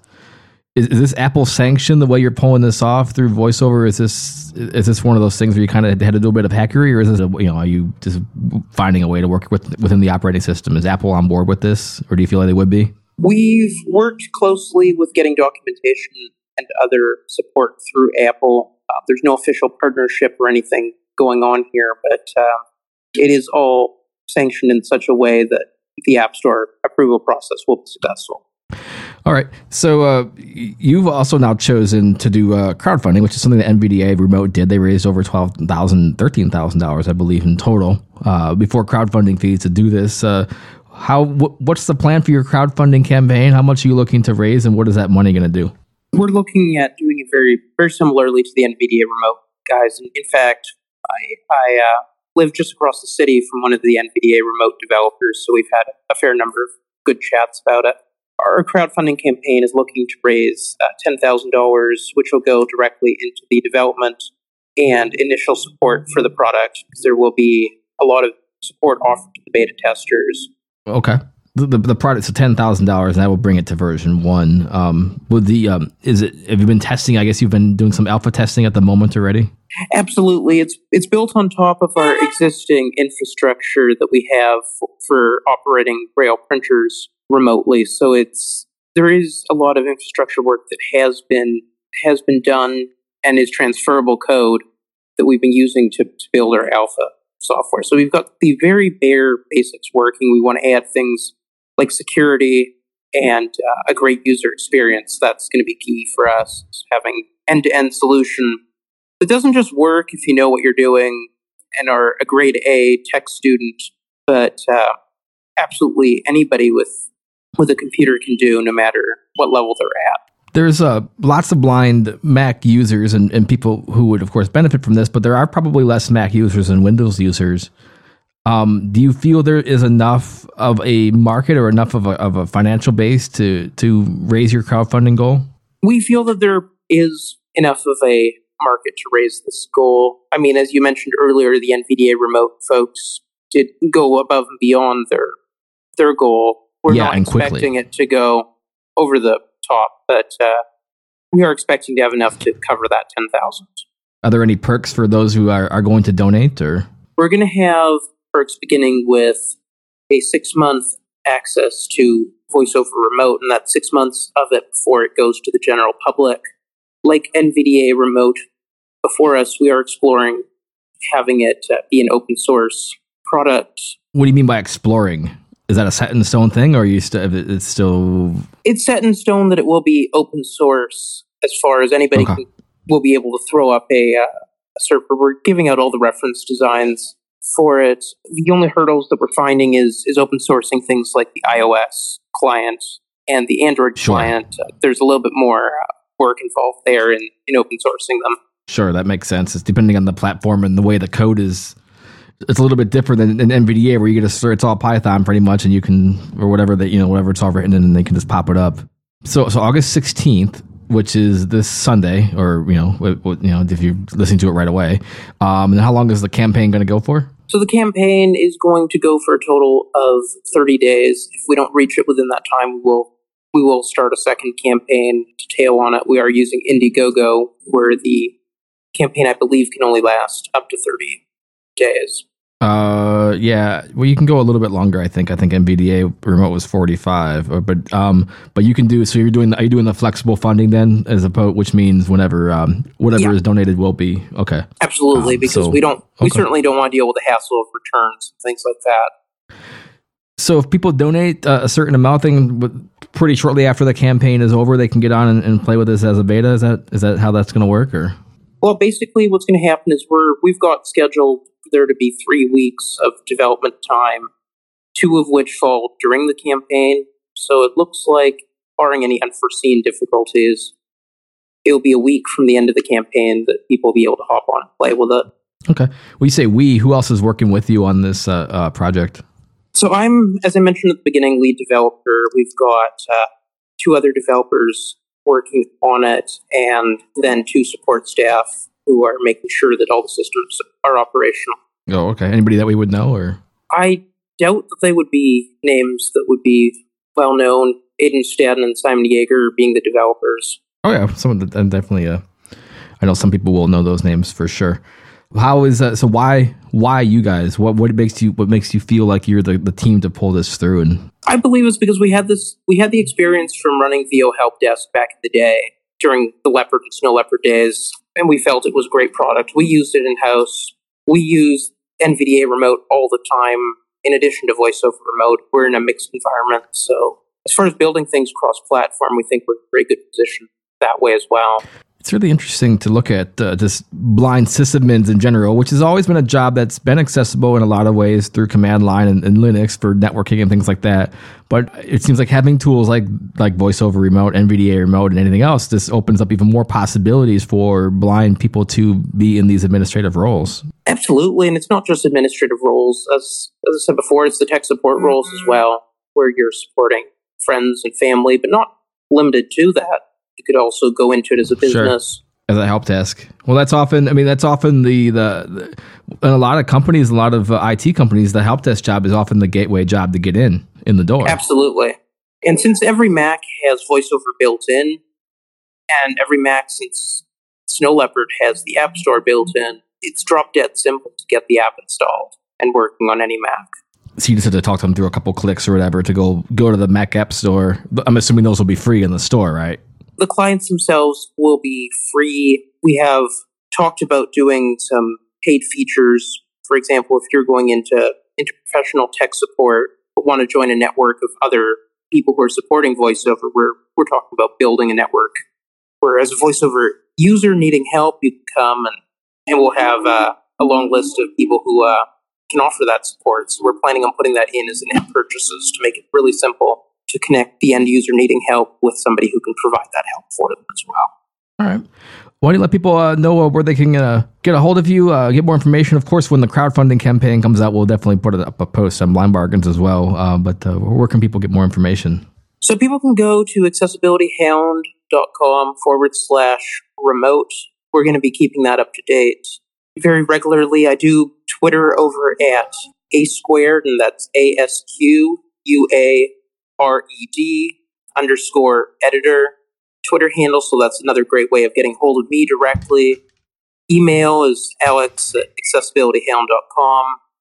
Apple sanctioned the way you're pulling this off through VoiceOver? Is this one of those things where you kind of had to do a bit of hackery, or is this are you just finding a way to work within the operating system? Is Apple on board with this, or do you feel like they would be? We've worked closely with getting documentation and other support through Apple. There's no official partnership or anything going on here, but it is all sanctioned in such a way that the App Store approval process will be successful. All right. So you've also now chosen to do crowdfunding, which is something that NVDA Remote did. They raised over $13,000, I believe, in total before crowdfunding fees to do this. What's the plan for your crowdfunding campaign? How much are you looking to raise, and what is that money going to do? We're looking at doing it very, very similarly to the NVDA Remote guys. And in fact, I live just across the city from one of the NVDA Remote developers, so we've had a fair number of good chats about it. Our crowdfunding campaign is looking to raise $10,000, which will go directly into the development and initial support for the product, because there will be a lot of support offered to the beta testers. Okay. The product's $10,000, and that will bring it to version 1. Have you been testing? I guess you've been doing some alpha testing at the moment already? Absolutely. It's built on top of our existing infrastructure that we have for operating Braille printers remotely. So there is a lot of infrastructure work that has been done and is transferable code that we've been using to build our alpha software. So we've got the very bare basics working. We want to add things like security and a great user experience. That's going to be key for us, having end-to-end solution that doesn't just work if you know what you're doing and are a grade A tech student, but absolutely anybody with a computer can do, no matter what level they're at. There's lots of blind Mac users and people who would, of course, benefit from this, but there are probably less Mac users than Windows users. Do you feel there is enough of a market or enough of a financial base to raise your crowdfunding goal? We feel that there is enough of a market to raise this goal. I mean, as you mentioned earlier, the NVDA remote folks did go above and beyond their goal. We're not expecting it to go over the top, but we are expecting to have enough to cover that 10,000. Are there any perks for those who are going to donate? Or we're going to have perks beginning with a 6-month access to VoiceOver Remote, and that's 6 months of it before it goes to the general public. Like NVDA Remote before us, we are exploring having it be an open source product. What do you mean by exploring? Is that a set in stone thing, or are you it's still? It's set in stone that it will be open source as far as anybody will be able to throw up a server. We're giving out all the reference designs for it. The only hurdles that we're finding is open sourcing things like the iOS client and the Android client. There's a little bit more work involved there in open sourcing them. Sure, that makes sense. It's depending on the platform and the way the code is. It's a little bit different than NVDA, where you get it's all Python pretty much, and you can, or whatever whatever it's all written in, and they can just pop it up. So August 16th, which is this Sunday, or if you're listening to it right away. And how long is the campaign going to go for? So the campaign is going to go for a total of 30 days. If we don't reach it within that time, we will start a second campaign to tail on it. We are using Indiegogo, where the campaign, I believe, can only last up to 30 days. Yeah. Well, you can go a little bit longer. I think NVDA remote was 45, but you can do. So are you doing the flexible funding then, as opposed, which means whatever is donated will be okay. Absolutely, because we certainly don't want to deal with the hassle of returns and things like that. So if people donate a certain amount, pretty shortly after the campaign is over, they can get on and play with this as a beta. Is that how that's going to work? Or well, basically, what's going to happen is we've got scheduled for there to be 3 weeks of development time, 2 of which fall during the campaign. So it looks like, barring any unforeseen difficulties, it'll be a week from the end of the campaign that people will be able to hop on and play with it. Okay. Well, you say who else is working with you on this project? So I'm, as I mentioned at the beginning, lead developer. We've got 2 other developers working on it, and then 2 support staff who are making sure that all the systems are operational. Oh, okay. Anybody that we would know, or? I doubt that they would be names that would be well known. Aiden Stadden and Simon Yeager being the developers. Oh yeah, definitely. I know some people will know those names for sure. How is that? So why you guys? What makes you feel like you're the team to pull this through? And I believe it's because we had the experience from running VO Help Desk back in the day during the Leopard and Snow Leopard days, and we felt it was a great product. We used it in house. We use NVDA Remote all the time. In addition to VoiceOver Remote, we're in a mixed environment. So as far as building things cross-platform, we think we're in a very good position that way as well. It's really interesting to look at just blind sysadmins in general, which has always been a job that's been accessible in a lot of ways through command line and Linux for networking and things like that. But it seems like having tools like VoiceOver Remote, NVDA Remote, and anything else just opens up even more possibilities for blind people to be in these administrative roles. Absolutely, and it's not just administrative roles. As I said before, it's the tech support roles as well, where you're supporting friends and family, but not limited to that. You could also go into it as a business. Sure. As a help desk. Well, that's often the in a lot of companies, a lot of IT companies, the help desk job is often the gateway job to get in the door. Absolutely. And since every Mac has VoiceOver built in, and every Mac since Snow Leopard has the App Store built in, it's drop dead simple to get the app installed and working on any Mac. So you just have to talk to them through a couple clicks or whatever to go to the Mac App Store. I'm assuming those will be free in the store, right? The clients themselves will be free. We have talked about doing some paid features. For example, if you're going into professional tech support, but want to join a network of other people who are supporting VoiceOver, we're talking about building a network. Where as a VoiceOver user needing help, you can come and we'll have a long list of people who can offer that support. So we're planning on putting that in as in-app purchases to make it really simple to connect the end user needing help with somebody who can provide that help for them as well. All right. Why don't you let people know where they can get a hold of you, get more information? Of course, when the crowdfunding campaign comes out, we'll definitely put up a post on Blind Bargains as well. But where can people get more information? So people can go to accessibilityhound.com/remote. We're going to be keeping that up to date very regularly. I do Twitter over at A2, and that's ASQUARED_editor. Twitter handle, so that's another great way of getting hold of me directly. Email is alex@accessibilityhound.com.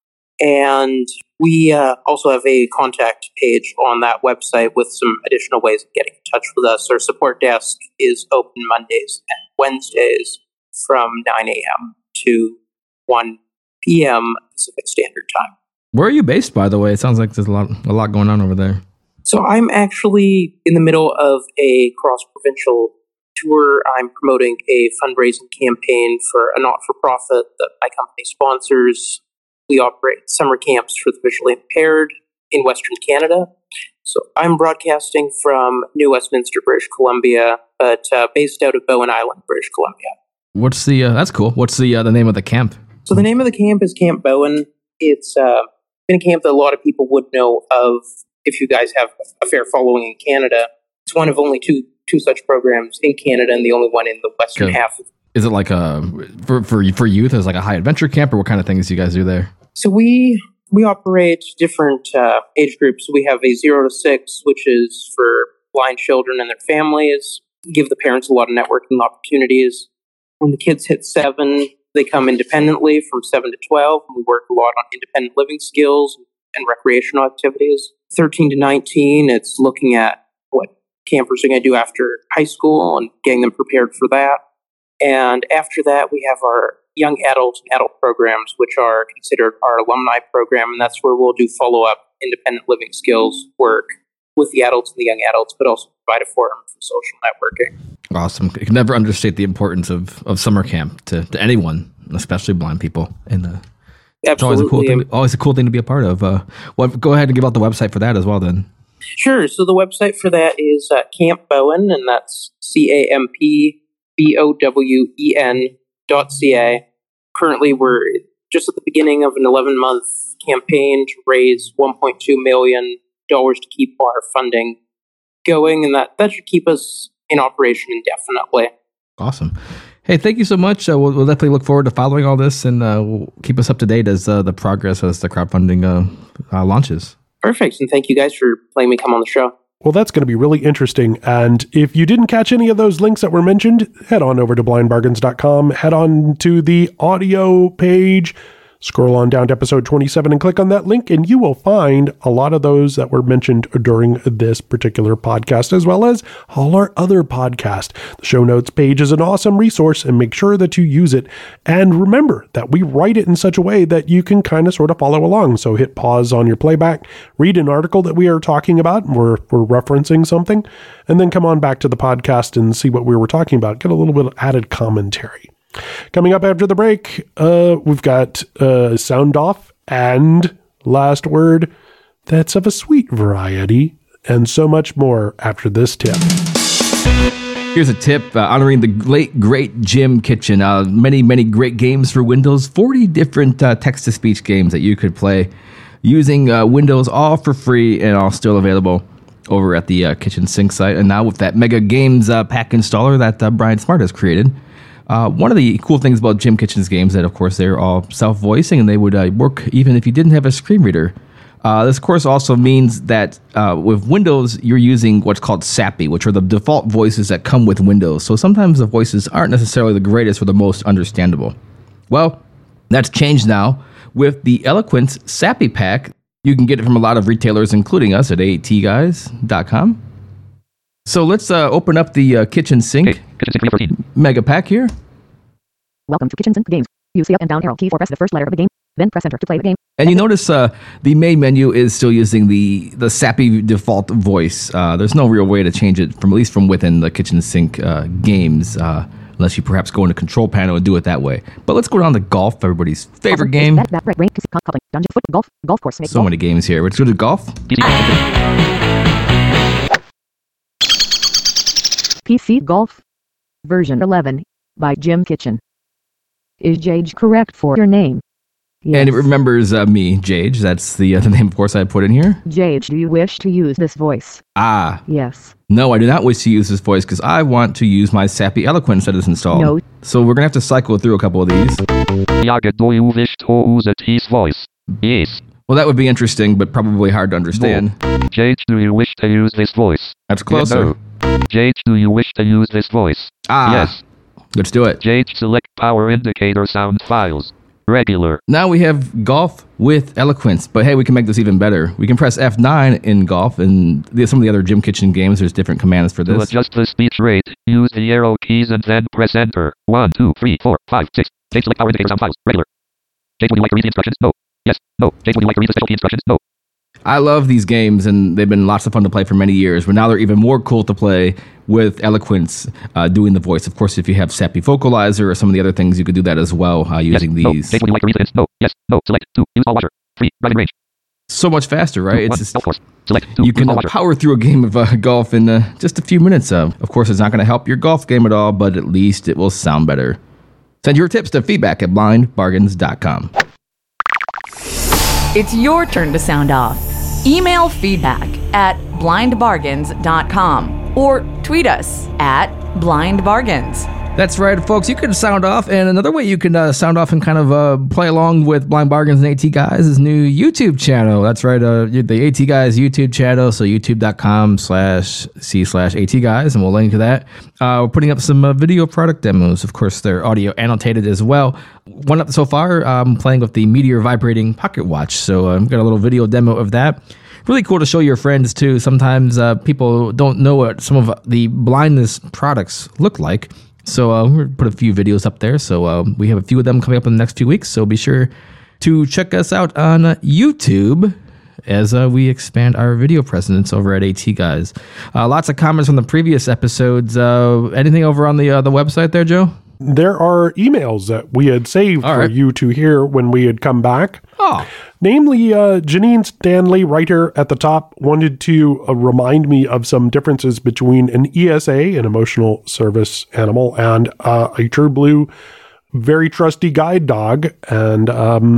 And we also have a contact page on that website with some additional ways of getting in touch with us. Our support desk is open Mondays and Wednesdays from 9 a.m. to 1 p.m. Pacific Standard Time. Where are you based, by the way? It sounds like there's a lot going on over there. So I'm actually in the middle of a cross-provincial tour. I'm promoting a fundraising campaign for a not-for-profit that my company sponsors. We operate summer camps for the visually impaired in Western Canada. So I'm broadcasting from New Westminster, British Columbia, but based out of Bowen Island, British Columbia. What's that's cool. What's the name of the camp? So the name of the camp is Camp Bowen. It's been a camp that a lot of people would know of if you guys have a fair following in Canada. It's one of only two such programs in Canada and the only one in the western half. Is it like for youth? Is it like a high adventure camp, or what kind of things do you guys do there? So we operate different age groups. We have a 0 to 6, which is for blind children and their families. Give the parents a lot of networking opportunities. When the kids hit 7, they come independently from 7 to 12. And we work a lot on independent living skills and recreational activities. 13 to 19, it's looking at what campers are going to do after high school and getting them prepared for that. And after that, we have our young adult and adult programs, which are considered our alumni program. And that's where we'll do follow-up independent living skills work with the adults and the young adults, but also provide a forum for social networking. Awesome. You can never understate the importance of summer camp to anyone, especially blind people. And it's always a cool thing to be a part of. Go ahead and give out the website for that as well then. Sure. So the website for that is Camp Bowen, and that's CampBowen.ca. Currently, we're just at the beginning of an 11-month campaign to raise $1.2 million to keep our funding going, and that should keep us in operation indefinitely. Awesome. Hey, thank you so much. We'll definitely look forward to following all this, and we'll keep us up to date as the progress as the crowdfunding launches. Perfect, and thank you guys for letting me come on the show. Well, that's going to be really interesting. And if you didn't catch any of those links that were mentioned, head on over to blindbargains.com, head on to the audio page, scroll on down to episode 27 and click on that link, and you will find a lot of those that were mentioned during this particular podcast, as well as all our other podcasts. The show notes page is an awesome resource, and make sure that you use it. And remember that we write it in such a way that you can kind of sort of follow along. So hit pause on your playback, read an article that we are talking about, we're referencing something, and then come on back to the podcast and see what we were talking about. Get a little bit of added commentary. Coming up after the break, we've got Sound Off and Last Word that's of a sweet variety, and so much more after this tip. Here's a tip honoring the late, great Jim Kitchen. Many, many great games for Windows, 40 different text-to-speech games that you could play using Windows, all for free and all still available over at the Kitchen Sink site. And now with that Mega Games pack installer that Brian Smart has created. One of the cool things about Jim Kitchen's games that, of course, they're all self-voicing and they would work even if you didn't have a screen reader. This, of course, also means that with Windows, you're using what's called SAPI, which are the default voices that come with Windows. So sometimes the voices aren't necessarily the greatest or the most understandable. Well, that's changed now. With the Eloquence SAPI pack, you can get it from a lot of retailers, including us at AATguys.com. So let's open up the Kitchen Sink Mega Pack here. Welcome to Kitchen Sink Games. Use the up and down arrow key for press the first letter of the game, then press enter to play the game. And you notice the main menu is still using the SAPI default voice. There's no real way to change it from at least from within the Kitchen Sink games, unless you perhaps go into Control Panel and do it that way. But let's go down to golf, everybody's favorite game. That right rank coupling dungeon foot golf course. So many games here. Let's go to golf. PC golf. version 11, by Jim Kitchen. Is Jage correct for your name? Yes. And it remembers me, Jage. That's the name, of course, I put in here. Jage, do you wish to use this voice? Ah. Yes. No, I do not wish to use this voice because I want to use my Sappy Eloquence that is installed. No. So we're going to have to cycle through a couple of these. Jaga, do you wish to use his voice? Yes. Well, that would be interesting, but probably hard to understand. No. Jage, do you wish to use this voice? That's closer. No. Jage, do you wish to use this voice? Ah. Yes. Let's do it. Jage, select power indicator sound files. Regular. Now we have golf with eloquence, but hey, we can make this even better. We can press F9 in golf, and some of the other Jim Kitchen games, there's different commands for To this. adjust the speech rate, use the arrow keys and then press enter. 1, 2, 3, 4, 5, 6. Jage, select power indicator sound files. Regular. Jage, would you like to read the instructions? No. Yes. No. Jage, would you like to read the special key instructions? No. I love these games, and they've been lots of fun to play for many years, but now they're even more cool to play with eloquence doing the voice. Of course, if you have Sappy Vocalizer or some of the other things, you could do that as well using yes. these. No. Jage, would you like to read the No. Yes. No. Select 2. Use ball watcher. 3. Driving range. So much faster, right? 2, It's 1. just, Golf course. Select 2. you can ball watcher. power through a game of golf in just a few minutes. Of course, it's not going to help your golf game at all, but at least it will sound better. Send your tips to feedback@blindbargains.com. It's your turn to sound off. Email feedback@blindbargains.com or tweet us @blindbargains. That's right, folks. You can sound off, and another way you can sound off and kind of play along with Blind Bargains and AT Guys' new YouTube channel. That's right, the AT Guys YouTube channel, so youtube.com/c/AT Guys, and we'll link to that. We're putting up some video product demos. Of course, they're audio annotated as well. One up so far, I'm playing with the Meteor Vibrating Pocket Watch, so I've got a little video demo of that. Really cool to show your friends, too. Sometimes people don't know what some of the blindness products look like. So we're going to put a few videos up there. So we have a few of them coming up in the next few weeks. So be sure to check us out on YouTube as we expand our video presence over at AT Guys. Lots of comments from the previous episodes. Anything over on the website there, Joe? There are emails that we had saved for you to hear when we had come back. Oh. Namely, Janine Stanley, writer at the top, wanted to remind me of some differences between an ESA, an emotional service animal, and a True Blue, very trusty guide dog. And,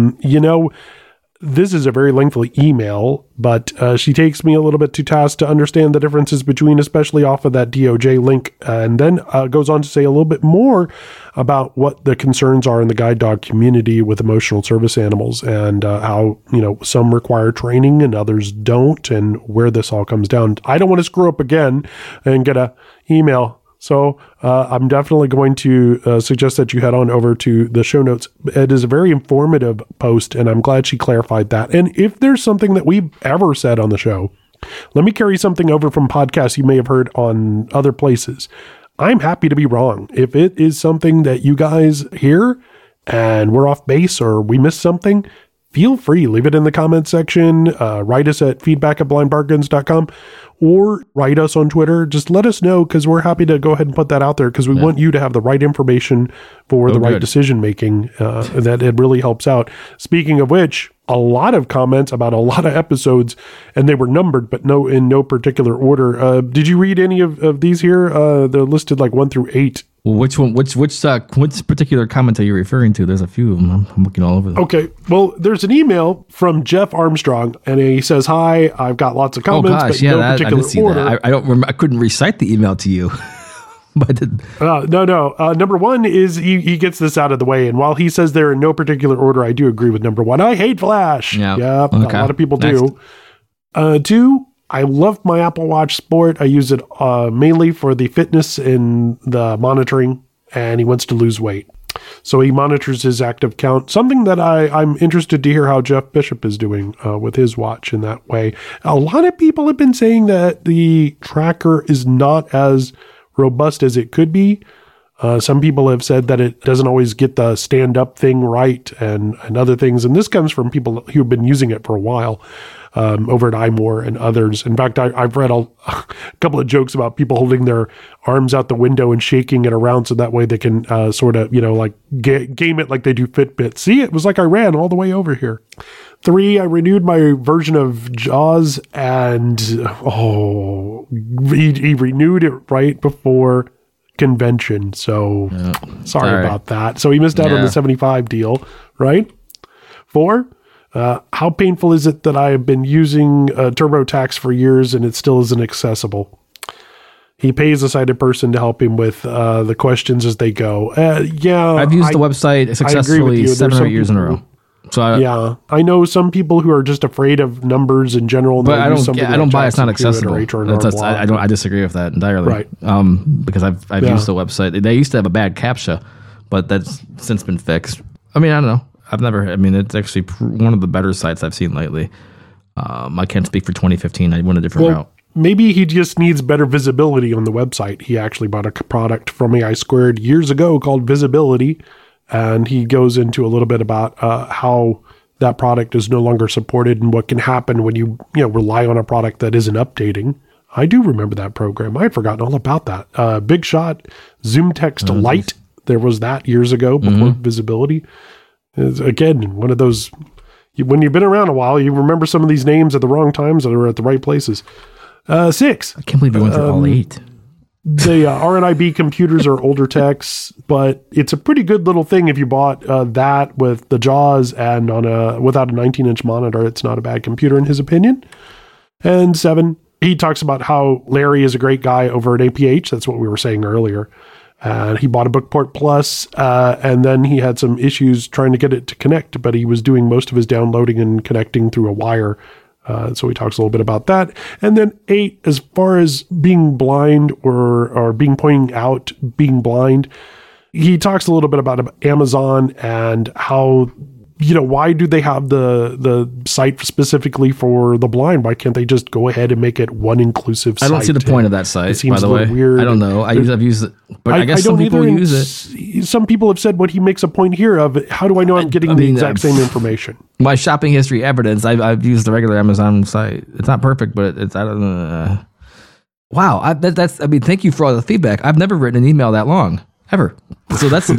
this is a very lengthy email, but she takes me a little bit to task to understand the differences between, especially off of that DOJ link, and then goes on to say a little bit more about what the concerns are in the guide dog community with emotional service animals, and how, some require training and others don't, and where this all comes down. I don't want to screw up again and get a email. So I'm definitely going to suggest that you head on over to the show notes. It is a very informative post, and I'm glad she clarified that. And if there's something that we've ever said on the show, let me carry something over from podcasts you may have heard on other places. I'm happy to be wrong. If it is something that you guys hear and we're off base or we missed something, feel free. Leave it in the comments section. Write us at feedback@blindbargains.com or write us on Twitter. Just let us know, because we're happy to go ahead and put that out there, because we want you to have the right information for the right decision making. That it really helps out. Speaking of which, a lot of comments about a lot of episodes, and they were numbered, but in no particular order. Did you read any of these here? They're listed like 1 through 8. Well, which one? Which particular comment are you referring to? There's a few of them. I'm looking all over them. Okay. Well, there's an email from Jeff Armstrong, and he says, "Hi, I've got lots of comments, but no particular order." I don't remember. I couldn't recite the email to you. But no. Number one is he gets this out of the way, and while he says they're in no particular order, I do agree with number one. I hate Flash. Yeah. Yep, okay. A lot of people do. 2, I love my Apple Watch Sport. I use it mainly for the fitness and the monitoring, and he wants to lose weight. So he monitors his active count, something that I'm interested to hear how Jeff Bishop is doing with his watch in that way. A lot of people have been saying that the tracker is not as robust as it could be. Some people have said that it doesn't always get the stand-up thing right and other things. And this comes from people who've been using it for a while over at iMore and others. In fact, I've read a couple of jokes about people holding their arms out the window and shaking it around so that way they can sort of, like game it like they do Fitbit. See, it was like I ran all the way over here. 3, I renewed my version of JAWS, and he renewed it right before convention. So sorry Sorry. about that. So he missed out on Yeah. the 75 deal, right? 4, how painful is it that I have been using TurboTax for years and it still isn't accessible? He pays a sighted person to help him with the questions as they go. Yeah, I've used the website successfully There's 7 or some 8 years in a people- row. So I, Yeah, I know some people who are just afraid of numbers in general. and but they'll I use don't. somebody I like don't buy it's not Jackson Hewitt or accessible. H.R. I don't. I disagree with that entirely. Right. Because I've Yeah. used the website. They used to have a bad CAPTCHA, but that's since been fixed. I mean, I don't know. I've never. I mean, it's actually one of the better sites I've seen lately. I can't speak for 2015. I went a different route. Maybe he just needs better visibility on the website. He actually bought a product from AI Squared years ago called Visibility, and he goes into a little bit about how that product is no longer supported and what can happen when you rely on a product that isn't updating. I do remember that program. I had forgotten all about that. Big Shot, Zoom Text Lite. There was that years ago before Visibility. It's, again, one of those, when you've been around a while, you remember some of these names at the wrong times that are at the right places. 6. I can't believe we went through all 8. The RNIB computers are older techs, but it's a pretty good little thing if you bought that with the JAWS and without a 19-inch monitor. It's not a bad computer in his opinion. And 7, he talks about how Larry is a great guy over at APH. That's what we were saying earlier. He bought a Bookport Plus, and then he had some issues trying to get it to connect, but he was doing most of his downloading and connecting through a wire. So he talks a little bit about that. And then 8, as far as being blind or pointing out being blind, he talks a little bit about Amazon and how, why do they have the site specifically for the blind? Why can't they just go ahead and make it one inclusive site? I don't see the point of that site, seems by the a way. little weird. I don't know. I've used it, but I guess some don't people either, use and some people have said what he makes a point here of, how do I know I'm getting the exact same information? My shopping history evidence, I've used the regular Amazon site. It's not perfect, but it's, I don't know. Wow. That's, thank you for all the feedback. I've never written an email that long, ever. So that's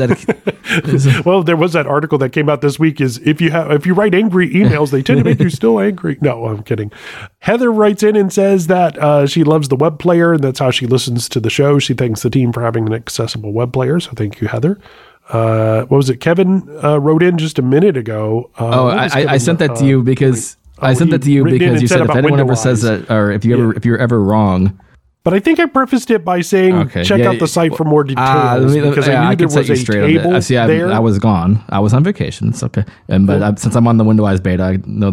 Well, there was that article that came out this week is if you write angry emails, they tend to make you still angry. No, I'm kidding. Heather writes in and says that she loves the web player and that's how she listens to the show. She thanks the team for having an accessible web player. So thank you, Heather. What was it? Kevin wrote in just a minute ago. I sent that to you because you said if anyone ever says that, or if you're ever wrong. But I think I prefaced it by saying, check out the site for more details because I knew there was a table there. I was gone. I was on vacation. It's okay. Since I'm on the Windows beta, I know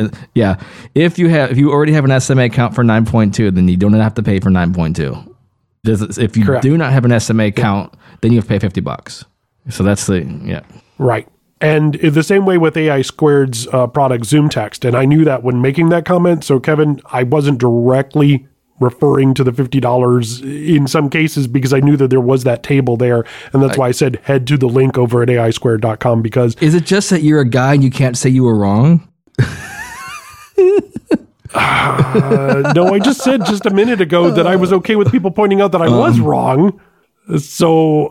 If you already have an SMA account for 9.2, then you don't have to pay for 9.2. If you do not have an SMA account, then you have to pay $50. So that's right. And the same way with AI Squared's product Zoom Text. And I knew that when making that comment. So Kevin, I wasn't directly referring to the $50 in some cases because I knew that there was that table there. And that's why I said head to the link over at AIsquared.com because... Is it just that you're a guy and you can't say you were wrong? No, I just said just a minute ago that I was okay with people pointing out that I was wrong. So,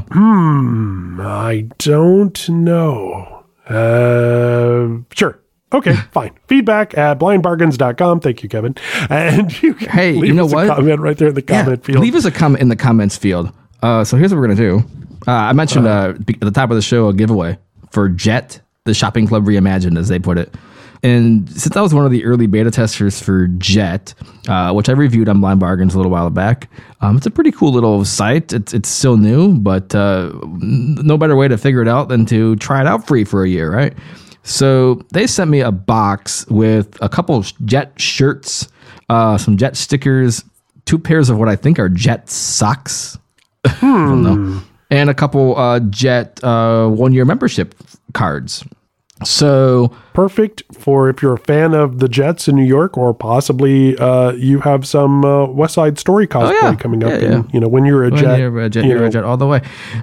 I don't know. Sure. Okay, fine. Feedback at blindbargains.com. Thank you, Kevin. And you can leave us a comment right there in the comment field. Leave us a comment in the comments field. So here's what we're going to do. I mentioned at the top of the show a giveaway for Jet, the shopping club reimagined, as they put it. And since I was one of the early beta testers for Jet, which I reviewed on Blind Bargains a little while back, it's a pretty cool little site. It's still new, but no better way to figure it out than to try it out free for a year, right? So they sent me a box with a couple Jet shirts, some Jet stickers, 2 pairs of what I think are Jet socks, I don't know, and a couple Jet 1-year membership cards. So perfect for if you're a fan of the Jets in New York, or possibly you have some West Side Story cosplay coming up. And, when you're a Jet, you're a Jet all the way.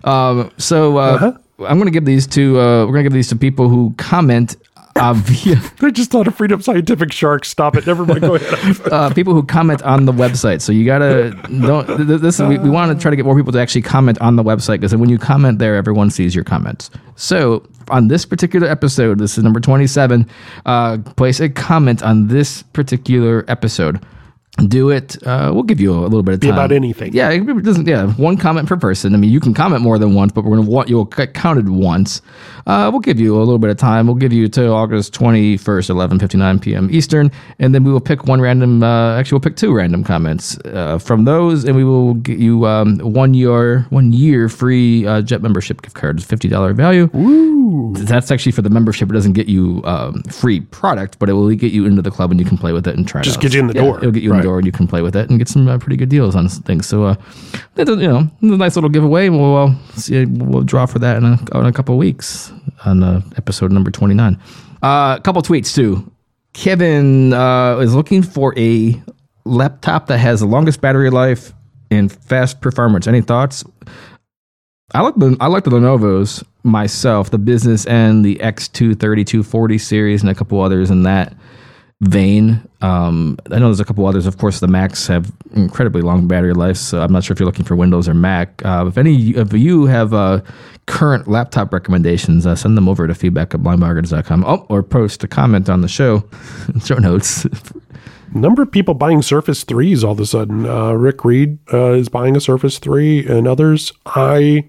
I'm going to give these to we're going to give these to people who comment via. I just thought of Freedom Scientific Shark. Stop it. Never mind. Go ahead. People who comment on the website. So you gotta we want to try to get more people to actually comment on the website, because when you comment there, everyone sees your comments. So on this particular episode, this is number 27. Place a comment on this particular episode. do it. We'll give you a little bit of Be time. about anything. Yeah, it doesn't. Yeah, one comment per person. I mean, you can comment more than once, but we're gonna want you'll get counted once. We'll give you a little bit of time. We'll give you till August 21st, 11:59 p.m. Eastern, and then we will pick one random. Actually, we'll pick two random comments from those, and we will get you 1 year free Jet membership gift card, $50 value. Ooh. That's actually for the membership. It doesn't get you free product, but it will get you into the club and you can play with it and try it out. Just get you in the door. It'll get you in the door and you can play with it and get some pretty good deals on things. So, it's a nice little giveaway. We'll see. We'll draw for that in a couple of weeks on episode number 29. A couple tweets too. Kevin is looking for a laptop that has the longest battery life and fast performance. Any thoughts? I like the Lenovo's myself, the business and the X2 3240 series, and a couple others in that vein. I know there's a couple others. Of course, the Macs have incredibly long battery life, so I'm not sure if you're looking for Windows or Mac. If any of you have current laptop recommendations, send them over to feedback@blindbargains.com. Or post a comment on the show notes. Number of people buying Surface 3s all of a sudden. Rick Reed is buying a Surface 3, and others. I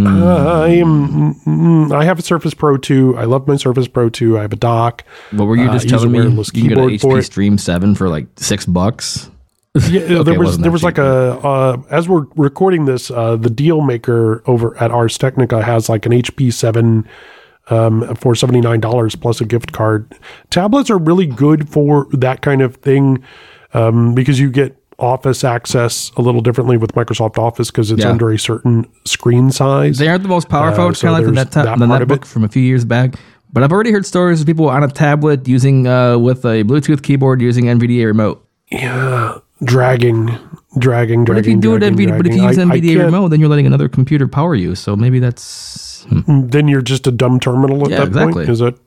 have a Surface Pro 2. I love my Surface Pro 2. I have a dock. What were you just telling me? You can get an HP Stream 7 for like $6. Yeah, Okay, there was like as we're recording this, the deal maker over at Ars Technica has like an HP 7 for $79 plus a gift card. Tablets are really good for that kind of thing because you get Office access a little differently with Microsoft Office because it's under a certain screen size. They aren't the most powerful. It's kind of like the netbook from a few years back. But I've already heard stories of people on a tablet using with a Bluetooth keyboard using NVDA remote. Yeah, dragging. But if you do it but if you use NVDA remote, then you're letting another computer power you. So maybe that's then you're just a dumb terminal at that point. Is it?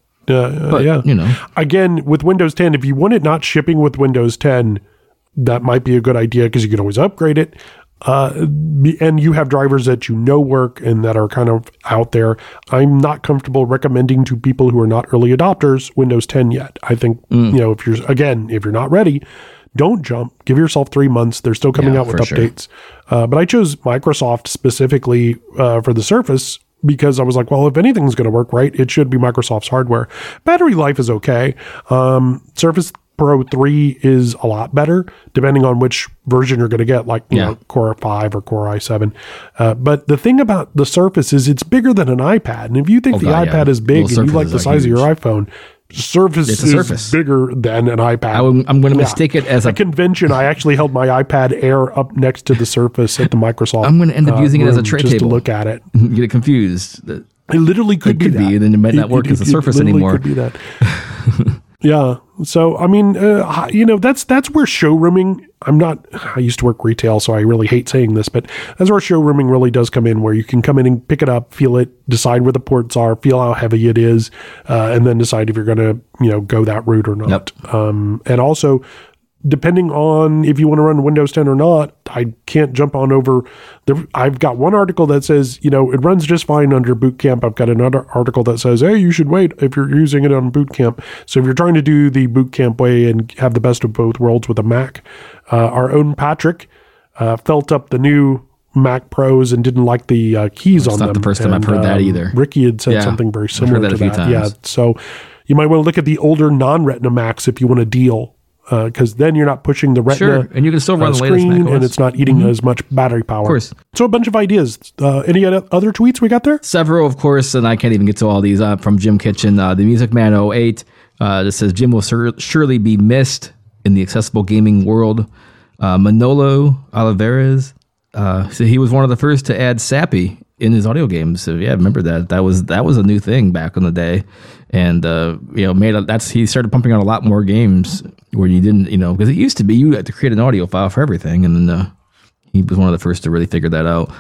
Again, with Windows 10, if you want it not shipping with Windows 10, that might be a good idea because you can always upgrade it. And you have drivers that work and that are kind of out there. I'm not comfortable recommending to people who are not early adopters Windows 10 yet. I think, if you're not ready, don't jump. Give yourself 3 months. They're still coming out with updates. Sure. But I chose Microsoft specifically for the Surface because I was like, well, if anything's going to work right, it should be Microsoft's hardware. Battery life is okay. Surface Pro 3 is a lot better, depending on which version you're going to get, like Core 5 or Core i7. But the thing about the Surface is it's bigger than an iPad. And if you think iPad is big and you like the size of your iPhone, Surface is bigger than an iPad. I'm going to mistake it as a convention. I actually held my iPad Air up next to the Surface at the Microsoft. I'm going to end up using it as a tray just table to look at it. You get confused. It literally could be that. And then it might not work as a Surface anymore. Could be that. Yeah. So, I mean, that's where showrooming, I used to work retail, so I really hate saying this, but that's where showrooming really does come in, where you can come in and pick it up, feel it, decide where the ports are, feel how heavy it is, and then decide if you're going to, go that route or not. Yep. And also, depending on if you want to run Windows 10 or not, I can't jump on over. I've got one article that says, it runs just fine under Boot Camp. I've got another article that says, hey, you should wait if you're using it on Boot Camp. So if you're trying to do the Boot Camp way and have the best of both worlds with a Mac, our own Patrick felt up the new Mac Pros and didn't like the keys on them. It's not the first time I've heard that either. Ricky had said something very similar to that. Yeah, so you might want to look at the older non-Retina Macs if you want a deal. Because then you're not pushing the Retina and you can still run the latest screen, Mac OS. And it's not eating as much battery power. Of course. So a bunch of ideas. Any other tweets we got there? Several, of course, and I can't even get to all these from Jim Kitchen. The Music Man 08 that says Jim will surely be missed in the accessible gaming world. Manolo Olivares, so he was one of the first to add SAPI in his audio games. So yeah, remember that was a new thing back in the day, and he started pumping out a lot more games where you didn't, because it used to be you had to create an audio file for everything, and then he was one of the first to really figure that out.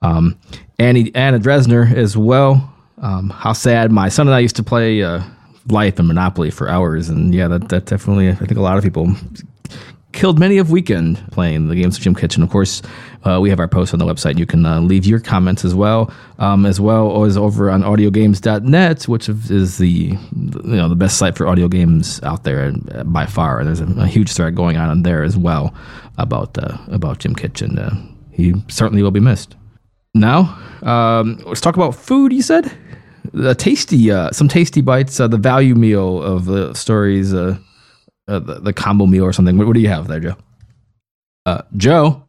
Anna Dresner as well. How sad. My son and I used to play Life and Monopoly for hours, and yeah, that definitely, I think a lot of people killed many of weekend playing the games of Jim Kitchen. Of course, we have our post on the website. You can leave your comments as well as over on audiogames.net, which is the best site for audio games out there by far. There's a huge thread going on there as well about Jim Kitchen. He certainly will be missed. Now, let's talk about food. You said some tasty bites. The value meal of the stories. The combo meal or something. What do you have there, Joe? Joe.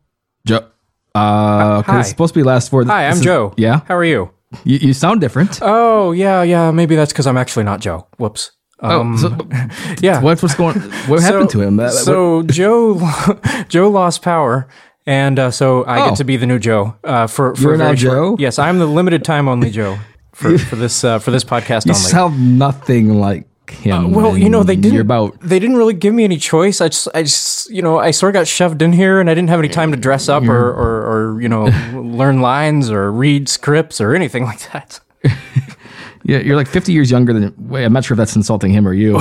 Hi. It's supposed to be last four. Hi, I'm Joe. Yeah. How are you? You sound different. Oh, yeah. Maybe that's because I'm actually not Joe. Whoops. Yeah. What happened to him? Joe lost power. And so I get to be the new Joe. You're now Joe? Yes, I'm the limited time only Joe for this podcast you only. You sound nothing like him. They didn't really give me any choice. I sort of got shoved in here, and I didn't have any time to dress up or learn lines or read scripts or anything like that. Yeah, you're like 50 years younger than. Wait, I'm not sure if that's insulting him or you.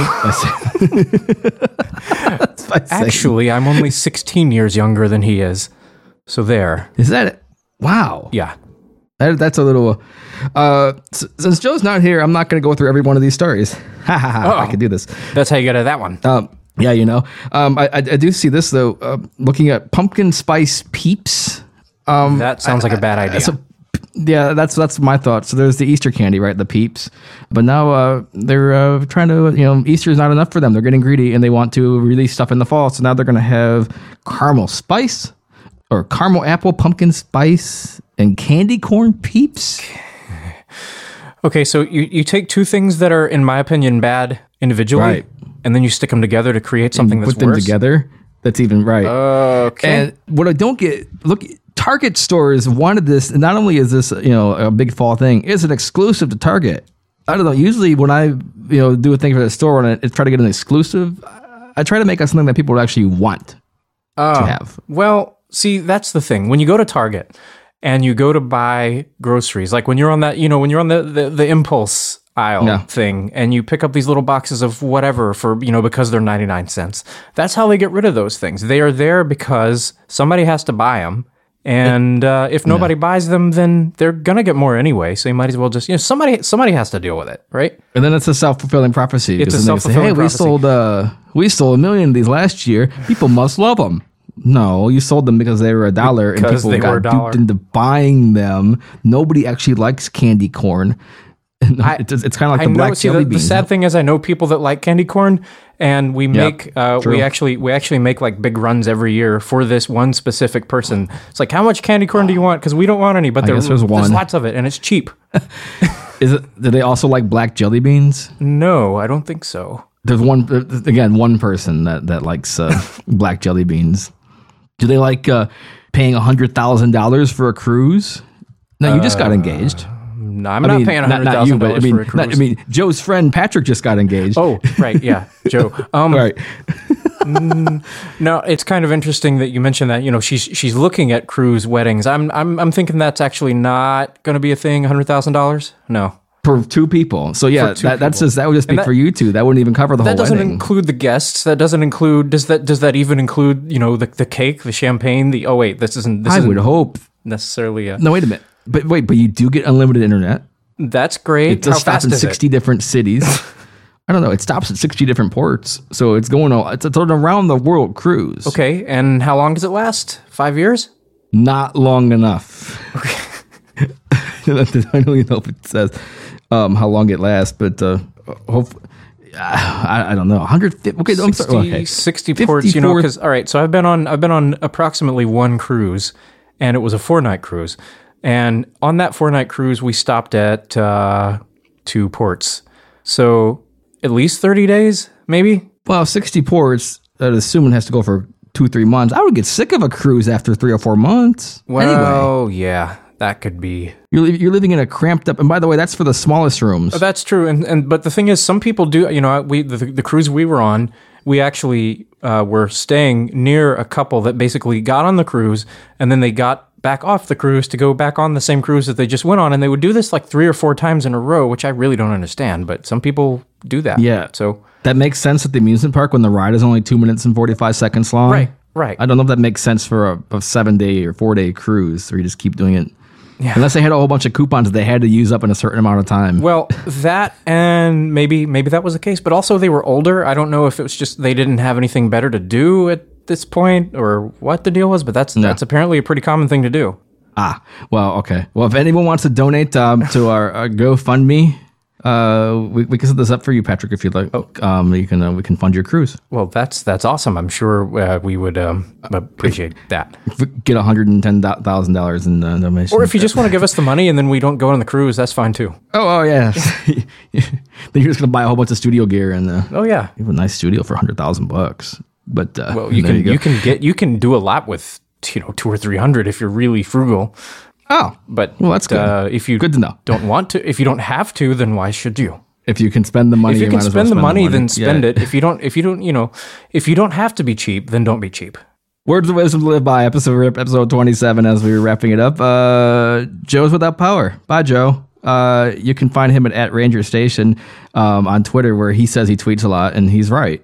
Actually, I'm only 16 years younger than he is. So there. Is that it? Wow. Yeah. That's a little. Since Joe's not here, I'm not going to go through every one of these stories. I could do this. That's how you get at that one. Yeah, I do see this though. Looking at pumpkin spice Peeps. That sounds like a bad idea. Yeah, that's my thought. So there's the Easter candy, right? The Peeps. But now they're trying to, Easter is not enough for them. They're getting greedy and they want to release stuff in the fall. So now they're going to have caramel spice or caramel apple pumpkin spice and candy corn Peeps. Okay, so you take two things that are, in my opinion, bad individually, right, and then you stick them together to create something that's worse. Put them together. That's even right. Okay. And what I don't get, look, Target stores wanted this. And not only is this, a big fall thing, it's an exclusive to Target. I don't know. Usually when I, do a thing for the store and I try to get an exclusive, I try to make it something that people would actually want to have. Well, see, that's the thing. When you go to Target and you go to buy groceries, like when you're on that, when you're on the impulse aisle thing and you pick up these little boxes of whatever for, because they're 99 cents. That's how they get rid of those things. They are there because somebody has to buy them. And if nobody buys them, then they're going to get more anyway. So you might as well just, somebody has to deal with it, right? And then it's a self-fulfilling prophecy. It's a self-fulfilling prophecy. We sold 1 million of these last year. People must love them. No, you sold them because they were $1 and people got duped into buying them. Nobody actually likes candy corn. It's kind of like the black jelly beans. The sad thing is I know people that like candy corn, and we make we actually make like big runs every year for this one specific person. It's like, how much candy corn do you want? Because we don't want any, but there's lots of it and it's cheap. Do they also like black jelly beans? No, I don't think so. There's one person that likes black jelly beans. Do they like paying $100,000 for a cruise? No, you just got engaged. No, I'm not paying $100,000 for a cruise. Joe's friend Patrick just got engaged. Oh, right, yeah, Joe. Right. No, it's kind of interesting that you mentioned that. She's looking at cruise weddings. I'm thinking that's actually not going to be a thing. $100,000? No. For two people. So yeah, that would just be for you two. That wouldn't even cover the whole wedding. That doesn't include the guests. That doesn't include. Does that even include the cake, the champagne? This isn't. I would hope necessarily. No, wait a minute. But you do get unlimited internet. That's great. It does stop in 60 different cities. I don't know. It stops at 60 different ports. So it's going on. It's an around the world cruise. Okay. And how long does it last? 5 years? Not long enough. Okay. I don't even know if it says how long it lasts, but hopefully. I don't know. 150. Okay, 60 ports. Because all right. So I've been on approximately one cruise, and it was a 4-night cruise. And on that 4-night cruise, we stopped at 2 ports. So at least 30 days, maybe? Well, 60 ports, I'd assume it has to go for 2-3 months. I would get sick of a cruise after 3 or 4 months. Well, anyway. Yeah, that could be. You're living in a cramped up, and by the way, that's for the smallest rooms. Oh, that's true. But the thing is, some people do, the cruise we were on, we actually were staying near a couple that basically got on the cruise, and then they got back off the cruise to go back on the same cruise that they just went on, and they would do this like 3 or 4 times in a row, which I really don't understand, but some people do that. Yeah. So that makes sense at the amusement park when the ride is only 2 minutes and 45 seconds long. Right. Right. I don't know if that makes sense for a 7-day or 4-day cruise where you just keep doing it. Yeah. Unless they had a whole bunch of coupons that they had to use up in a certain amount of time. Well, that and maybe that was the case, but also they were older. I don't know if it was just they didn't have anything better to do at this point or what the deal was, but that's apparently a pretty common thing to do. Well, okay. Well, if anyone wants to donate to our GoFundMe, we can set this up for you, Patrick, if you'd like. We can fund your cruise. Well, that's awesome. I'm sure we would appreciate that. If we get $110,000 in donations. Or if you just want to give us the money and then we don't go on the cruise, that's fine too. Oh yeah. Then you're just gonna buy a whole bunch of studio gear and you have a nice studio for $100,000. But well, you can do a lot with 200 or 300 if you're really frugal. Oh, but that's good. If you good to know. Don't want to, if you don't have to, then why should you? If you can spend the money, if you can spend the money, then spend it. If you don't, if you don't have to be cheap, then don't be cheap. Words of wisdom to live by. Episode 27. As we were wrapping it up, Joe's Without Power. Bye, Joe. You can find him at Ranger Station on Twitter, where he says he tweets a lot, and he's right.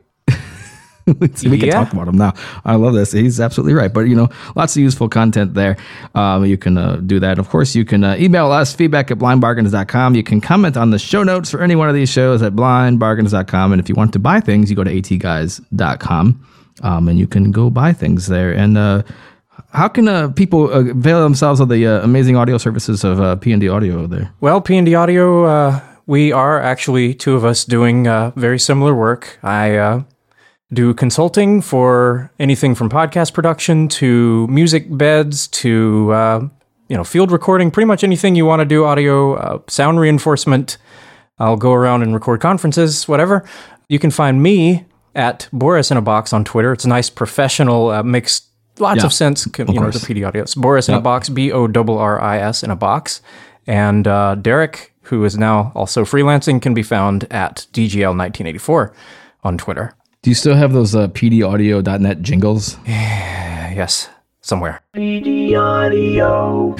We can talk about him now. I love this. He's absolutely right. But, lots of useful content there. You can do that. Of course, you can email us, feedback@blindbargains.com. You can comment on the show notes for any one of these shows at blindbargains.com. And if you want to buy things, you go to atguys.com, and you can go buy things there. And how can people avail themselves of the amazing audio services of P&D Audio there? Well, P&D Audio, we are actually two of us doing very similar work. I do consulting for anything from podcast production to music beds to field recording, pretty much anything you want to do, audio, sound reinforcement. I'll go around and record conferences, whatever. You can find me at Boris in a Box on Twitter. It's a nice professional, makes lots of sense. The PD Audio. It's Boris in a Box, BORRIS in a box. And Derek, who is now also freelancing, can be found at DGL1984 on Twitter. Do you still have those pdaudio.net jingles? Yes, somewhere. PD Audio.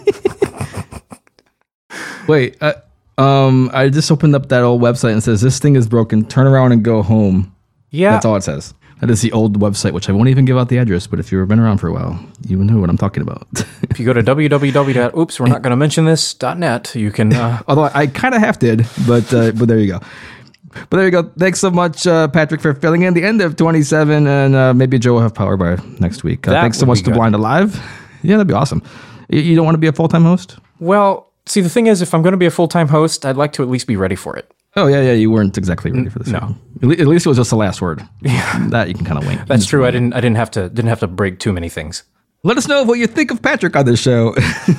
Wait, I just opened up that old website and it says, this thing is broken, turn around and go home. Yeah. That's all it says. That is the old website, which I won't even give out the address, but if you've been around for a while, you know what I'm talking about. If you go to www.oops-we're-not-going-to-mention-this.net, you can... Although I kind of half did, but there you go. But there you go. Thanks so much, Patrick, for filling in the end of 27, and maybe Joe will have power by next week. Thanks so much to Blind Alive. Yeah, that'd be awesome. You don't want to be a full-time host? Well, see, the thing is, if I'm going to be a full-time host, I'd like to at least be ready for it. Oh, yeah, you weren't exactly ready for this. No. At least it was just the last word. Yeah. That you can kind of wink. That's true. I didn't have to break too many things. Let us know what you think of Patrick on this show.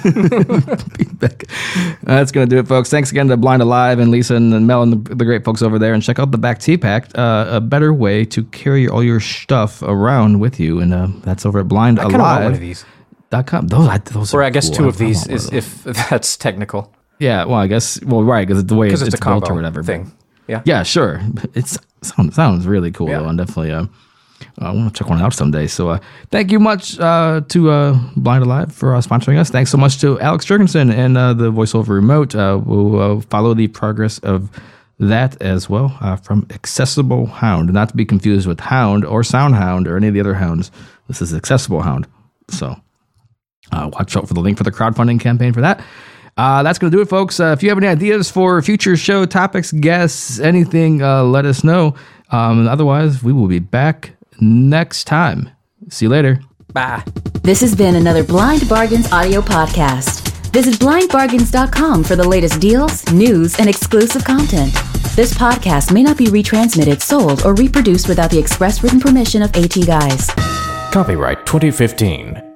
That's going to do it, folks. Thanks again to Blind Alive and Lisa and Mel and the great folks over there. And check out the Back Tea Pack, a better way to carry all your stuff around with you. And that's over at blindalive.com. I kind of want one of these. Those or I guess cool. Two of these, if that's technical. Yeah, well, I guess, right, because the way it's a combo built or whatever. Thing. Yeah, sure. It sounds really cool, though, and definitely... I want to check one out someday. So thank you much to Blind Alive for sponsoring us. Thanks so much to Alex Jurgensen and the VoiceOver Remote. We'll follow the progress of that as well from Accessible Hound. Not to be confused with Hound or Sound Hound or any of the other hounds. This is Accessible Hound. So watch out for the link for the crowdfunding campaign for that. That's going to do it, folks. If you have any ideas for future show topics, guests, anything, let us know. Otherwise, we will be back next time. See you later. Bye. This has been another Blind Bargains audio podcast. Visit blindbargains.com for the latest deals, news, and exclusive content. This podcast may not be retransmitted, sold, or reproduced without the express written permission of AT Guys. Copyright 2015.